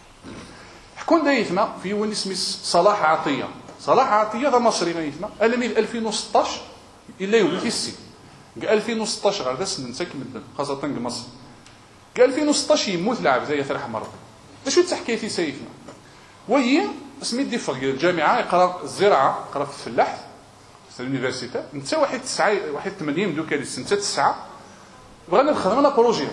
شكون دا يثما في وين اسمي صلاح عطيه صلاح عطيه ذا مصري ما يثما الامي ألفين وستطاش الا يولي السي قال ألفين وستطاش غير سن نسكن مدن خاصه مصر قال ألفين وستطاش يموت لاعب زي يرحم ربي اش تحكي في سيفنا وهي سميت دي فوق الجامعه يقرا الزراعه يقرا في الفلاح في اليونيفرسيتي انت واحد تسعة واحد ثمانين دوكا لي سنه تسعة بغينا نخدم لنا بروجي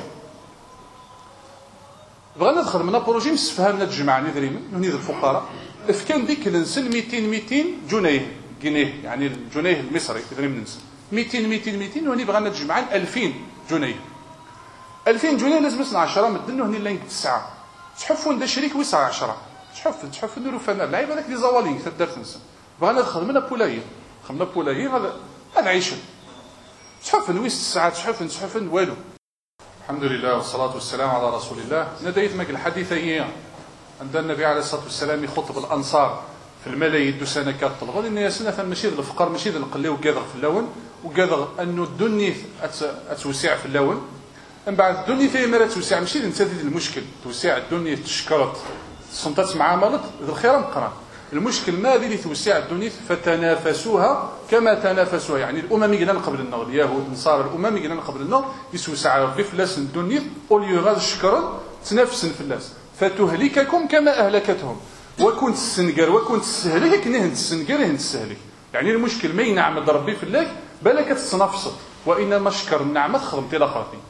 بغينا نخدم لنا بروجي مستفهمنا الجماعه ندري من الفقراء كان ديك الانسان مئتين مئتين جنيه جنيه يعني الجنيه المصري ادري من الانسان مئتين مئتين مئتين وني بغينا نجمع ألفين جنيه ألفين جنيه لازم نصنع عشرة مدن هني لين تسعة تحفون دا شريك ويسع عشرة تحف تحف نديرو فانا اللعيبه هذاك لي زوالين تدرت نسى بغينا نخدم لنا بولايه خدمنا بولايه هذا هذا عيشه تحف نويس الساعه تحف تحف والو الحمد لله والصلاه والسلام على رسول الله نديت ماك الحديث هي عند النبي عليه الصلاه والسلام يخطب الانصار في الملايين دو سنه كطلبوا لان يا سنه فماشي الفقر ماشي القلي وكذا في اللون وكذا انه الدنيا اتوسع في اللون من بعد الدنيا فيها ما توسع ماشي انت المشكل توسع الدنيا تشكرت صنطت معاملت الخير مقران المشكل ما اللي توسع الدنيا فتنافسوها كما تنافسوها يعني الامم اللي قبل النار اليهود النصارى الامم اللي قبل النار يسوسع ربي فلاس الدنيا اوليو غاد الشكر تنافسن فلاس فتهلككم كما اهلكتهم وكنت السنقر وكنت السهلك نهن السنقر هن السهلك يعني المشكل ما ينعم ربي فلاك بالك تتنافسوا وانما شكر النعمه خدمتي الاخرين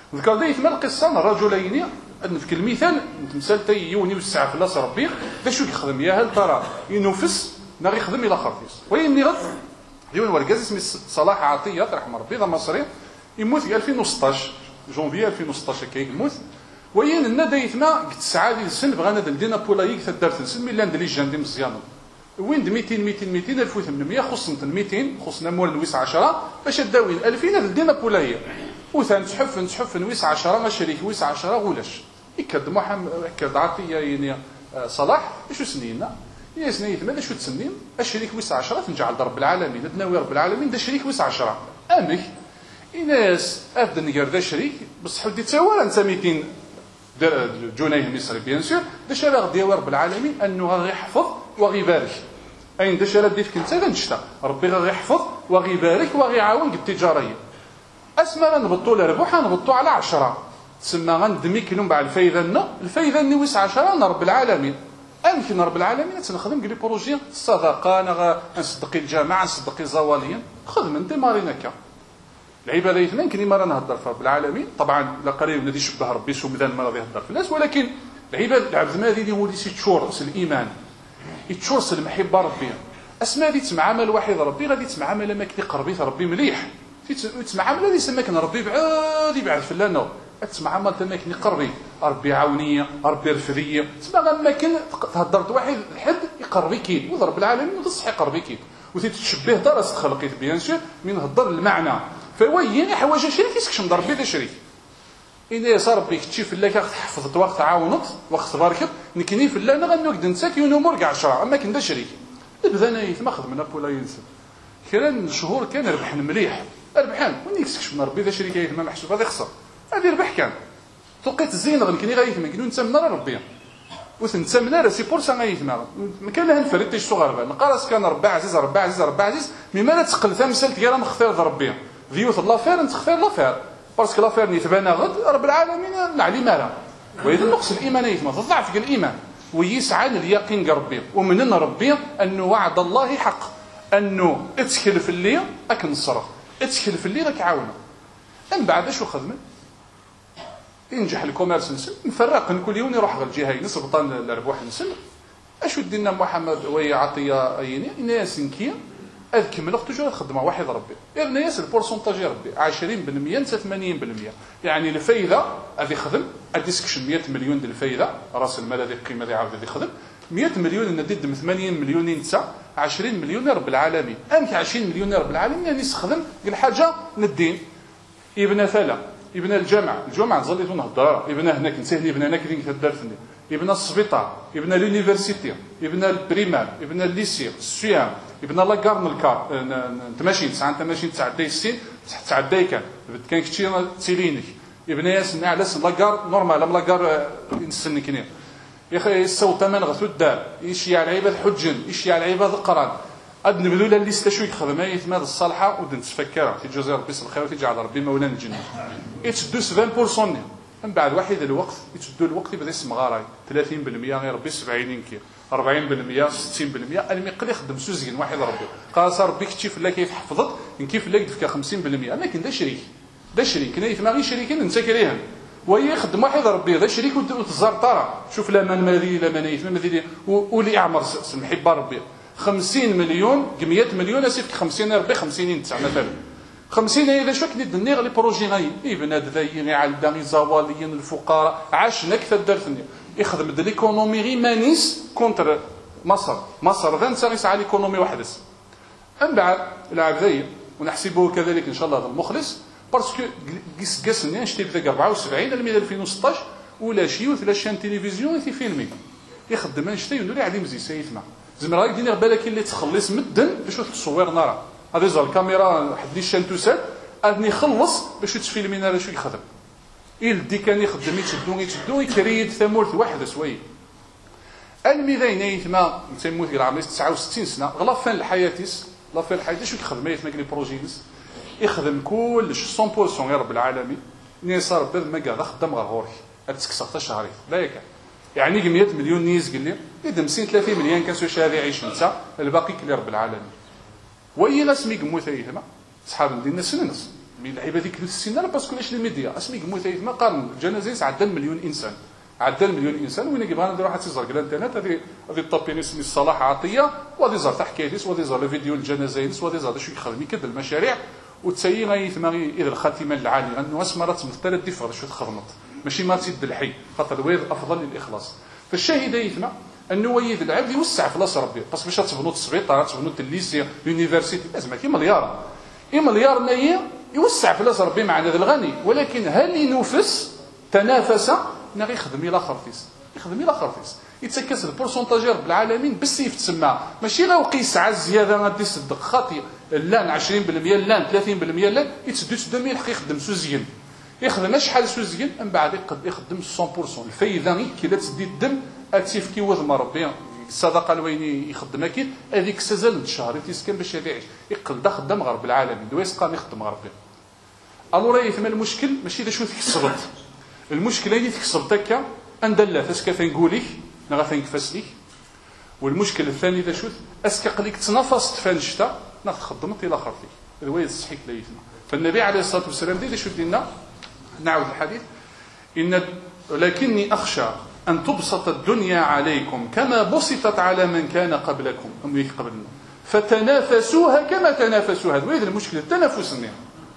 ذكر دايت ما القصه رجلين في المثال تمثال تي يوني والساعه فلاس ربي دا شو يخدم يا هل ترى ينفس نا يخدم الى خرطيس وين غد ديون وركاز اسمه صلاح عطيه رحمه ربي ذا مصري يموت في ألفين وستطاش جونفي ألفين وستطاش كي يموت وين لنا دايت ما تسعة ديال السن بغانا دينا بولايك تدارت السن ملي ندير لي جاندي مزيان وين مئتين مئتين مئتين ألف وثمانمائة خصنا مئتين خصنا مول نويس عشرة باش داوين ألفين دينا بولايه وثان تحف نتحف نويس عشرة ما شريك ويس عشرة غولاش يكد محمد يكد عطيه يعني صلاح شو سنينا يا سنين ماذا شو تسنين الشريك ويس عشرة تنجعل رب العالمين تناوي رب العالمين ده شريك ويس عشرة امك الناس ابدا نقر ذا شريك بصح ودي تصور انت مئتين جنيه مصري بيان سور ده شرا ديال رب العالمين انه غادي يحفظ وغيبارك اين ده شرا ديك انت غنشتا ربي غادي يحفظ وغيبارك وغيعاون التجاريه اسمى نهبطوا لربح نهبطوا على عشرة تسمى غندمي لهم بعد الفايده لنا الفايده اللي ويس عشرة رب العالمين امكن رب العالمين تنخدم قلي بروجي الصدقه انا نصدقي الجامعه نصدقي الزواليين خدم انت مارينكا العباده يمكن كني مره نهضر في رب العالمين طبعا لا قريب ندي شبه ربي سو مدان ما غادي يهضر في الناس ولكن العباد العبد ما اللي هو اللي تشور الايمان يتشور المحبه ربي اسماء دي تمعامل واحد ربي غادي تمعامل ما كلي قربي ربي مليح تسمعامل اللي يسمى ربي بعاد يبعد فلانه تسمعامل تماكن قربي ربي عونيه ربي رفديه تسمى غما كان تهضرت واحد حد يقربي كيد وضرب العالمين وتصح يقربي كيد وتتشبه درس خلقيت بيان سور من هضر المعنى فوين حوايج شريك يسكش ضربي ذا شريك إذا صار ربي كتشي في الله كتحفظت وقت عاونت وقت باركت نكني في الله انا غنوقد نساك يونمور كاع عشرة اما كندا شريك بدانا يتما خدمنا بولا ينسى كان شهور كان ربحنا مليح ربحان وين يكسكش من ربي ذا شريك يتما محسوب هذا يخسر هذه ربح كان تلقيت الزين غنكني غايتما كنو نتمنى ربي وتنتمنى راه سي بور سا غايتما ما كان لها نفرد تيش صغار نقراس كان ربي عزيز ربي عزيز ربي عزيز مما لا تقل تمثال تقرا مختار ربي ذيوث لافير نتخفير لافير باسكو لافير نيتبانا غد رب العالمين نعلي مالا وإذا نقص الإيمان يتما تضعف الإيمان ويسعى اليقين ربي ومن ربي أنه وعد الله حق أنه اتكل في الليل أك نصرف اتكل في الليل أك عاونه من بعد شو خدمه ينجح الكوميرس نسل نفرق كل يوم يروح غير الجهه نسبطان الربح نسل اشو دينا محمد ويا عطيه ايني ناس نكيه اذكم الوقت جو خدمه واحد ربي يعني ناس البورسونتاج ربي عشرين بالمئة حتى ثمانين بالمئة يعني الفايده هذه خدم اديسكشن مئة مليون ديال الفايده راس المال هذه القيمه اللي عاود يخدم مئة مليون نديد ثمانين مليون نتا عشرين مليون رب العالمين امك عشرين مليون رب العالمين يعني يستخدم قال حاجه ندين ابن ثلا ابن الجامعه الجامعه نزليتو نهضر ابن هناك نسهل ابن هناك اللي كدارتني ابن السبيطار ابن لونيفرسيتي ابن البريمار ابن الليسي السيام ابن لاكار الكار تماشين تسعه تماشين تاع دايسين تاع دايكان كان كثير تيلينيك ابن ياس نعلس لاكار نورمال ام لاكار نسني كنين يا اخي الصوت ثمن غثو الدار يشي على عباد حجن يشي على عباد القران اد نبدو لا ليست شويه خدمه يتماد الصالحه ودنتفكرها في جزيره ربي الخير وتجعل ربي مولانا الجنه يتشدو سبعين بالمئة من بعد واحد الوقت يتشدو الوقت يبدا يسمى غاراي ثلاثين بالمئة غير ربي سبعين كي أربعين بالمئة ستين بالمئة المقل يخدم سوزين واحد ربي قال صار ربي كيف لا كيف حفظت كيف لا يدفك خمسين بالمئة لكن ده شريك ده شريك كنا يتما غير شريكين انت كريهن وهي يخدم واحد ربي ده شريك وتزرطره شوف لا من مالي لا منيت من مالي ولي اعمر المحبه ربي خمسين مليون مئة مليون اسيف خمسين ربي خمسين تاع مثلا خمسين اذا شو كني دنيغ لي بروجي غاي ابن ذايين على داغي زواليين الفقراء عاشنا كثر درتني يخدم د ليكونومي غي مانيس كونتر مصر مصر ذا نسى يسعى ليكونومي وحدس من بعد لعب ذي ونحسبه كذلك ان شاء الله المخلص باسكو قيس قاسني نشتي بذاك أربعة وسبعين المية ألفين وستطاش ولا شي ولا شان تلفزيون في فيلمي يخدم نشتي ونوري عليه مزي سيتما زعما راك ديني بالك اللي تخلص مدن باش تصور نرى هذه زال الكاميرا حدي الشان توسات اني يخلص باش تفيلمينا على شو يخدم يلدي كان يخدم يتشدو يتشدو يكريد ثمورت واحد سوي الميدان يتما تيموت غير عام تسعة وستين سنه غلا فان الحياتيس لا فان الحياه شو يخدم يتما لي بروجينس يخدم كلش مية بالمئة يا رب العالمين ني صار بذ ما قاعد خدام غير هوري تسكسر حتى شهري لا ياك يعني مئة مليون نيز قال لي يدم ثلاثين مليون كان سو شهري يعيش نتا الباقي كلي رب العالمين وي ناس مي قموت يتما صحاب ديالنا سننس من اللعيبه هذيك السنه باسكو لاش لي ميديا اسمي قمو ثايث ما قارن الجنازه عدى المليون انسان عدى المليون انسان وين كيبغى ندير واحد تيزر على الانترنت هذه هذه طابيني سمي صلاح عطيه وغادي يزر تاع حكايتيس وغادي يزر الفيديو الجنازه وغادي يزر شو يخدم يكد المشاريع وتسيي غيثما الى الخاتمه العاليه لانه اسمها راه تمثل الدفر شو تخدمت ماشي ما تيد الحي خاطر ويض افضل للاخلاص فالشاهد يثما انه ويد العبد يوسع في لاص ربي بس باش تبنوا السبيطار تبنوا الليسي اليونيفرسيتي لازم كي مليار اي مليار نيه يوسع في لاص ربي مع هذا الغني ولكن هل ينافس تنافس نغي يخدم الى خرطيس يخدم الى خرطيس يتكاس البورسونتاجير بالعالمين بالسيف تسمى ماشي غير وقيس على الزياده غادي يصدق خاطي اللان عشرين بالمئة اللان ثلاثين بالمئة اللان يتسدو تسدو مية حق يخدم سوزيين يخدم شحال سوزيين من بعد يقد يخدم مية بالمئة الفايده كي لا تسدي الدم اتيف كي وذ ربي الصدقه الوين يخدم اكيد هذيك سازال الشهر تيسكن باش يعيش يقل دا خدام غرب العالمين دويس قام يخدم غربي الو يثم المشكل ماشي اذا شو تكسبت المشكله اللي تكسبت هكا اندلات اسكا تنقوليك نغا تنكفس ليك والمشكل الثاني اذا شوت اسكا قليك تنفست فانشتا ناخذ خدمت الى اخر فيك الروايه الصحيح ليتنا فالنبي عليه الصلاه والسلام دي شو دينا نعاود الحديث ان ولكني اخشى ان تبسط الدنيا عليكم كما بسطت على من كان قبلكم هم قبلنا فتنافسوها كما تنافسوا هذا وهذا المشكل التنافس النعم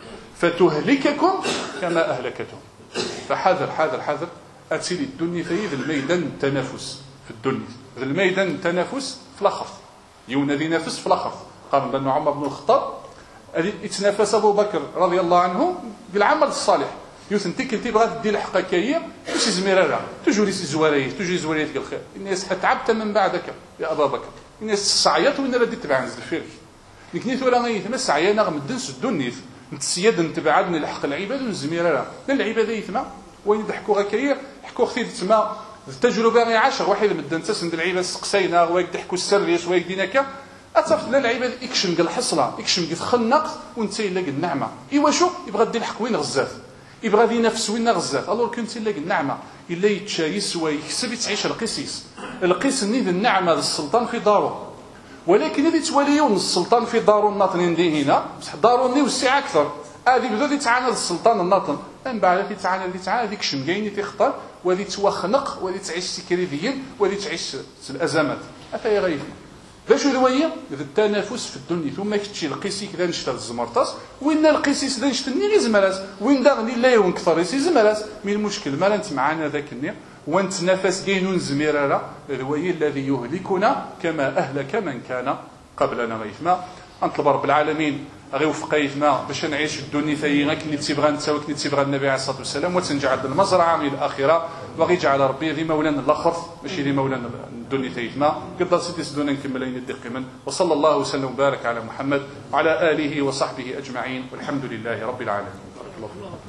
فتهلككم كما اهلكتهم فحذر حذر حذر اتي للدنيا في الميدان التنافس في الدنيا الميدان التنافس في الاخر يونادي ينافس في الاخر قال بان عمر بن الخطاب يتنافس ابو بكر رضي الله عنه بالعمل الصالح يوث انت كنتي بغات دير الحق كايه ماشي زميره تجوري سي زواريت تجوري زواريت ديال الخير الناس حتعبت من بعدك يا ابا بكر الناس صعيات وين راه تبع نزل الفير نكنيت ولا غيث ما سعيانا غمدن سدوني نتسياد نتبعدني الحق العباد والزميره لا العباد يثما وين يضحكوا غكايه يحكوا اختي تما التجربه غير عشر واحد مدن تسند العباد سقسينا وايك ضحكوا السريس وايك ديناكا اتصفت لنا العباد يكشم قال الحصله يكشم قال خنق وانت الا قال النعمه ايوا شو يبغى دير الحق وين غزات يبغى دي نفس وين غزات الور كنت الا قال النعمه الا يتشايس ويكسب تعيش القسيس القيس نيد النعمه للسلطان في داره ولكن هذه توليون السلطان في دارو الناطنين دي هنا بصح دارو ني وسع اكثر هذه بدا تعانى السلطان الناطن من بعد تعانى اللي تعانى هذيك شمكاين تيختار وهذه توخنق وهذه تعيش سكريديا وهذه تعيش الازمات افا غير باش هويه التنافس في الدنيا ثم كتشي القيسي كذا نشتا الزمرطاس وين القيسيس ذا نشتني غير زمراس وين داغني لا يون كثر يسي زمراس من المشكل ما انت معنا ذاك النير وانت نفس كاينون زميراره الهويه الذي يهلكنا كما اهلك من كان قبلنا غيثما نطلب رب العالمين غير وفقيتنا باش نعيش الدنيا ثاني غير كني تيبغى نتا وكني تيبغى النبي عليه الصلاه والسلام وتنجعل المزرعه من الاخره وغي يجعل ربي ذي مولانا الاخر ماشي ذي مولانا الدنيا ثيثما قد سيدي سدونا نكملين الدقيما وصلى الله وسلم وبارك على محمد وعلى اله وصحبه اجمعين والحمد لله رب العالمين.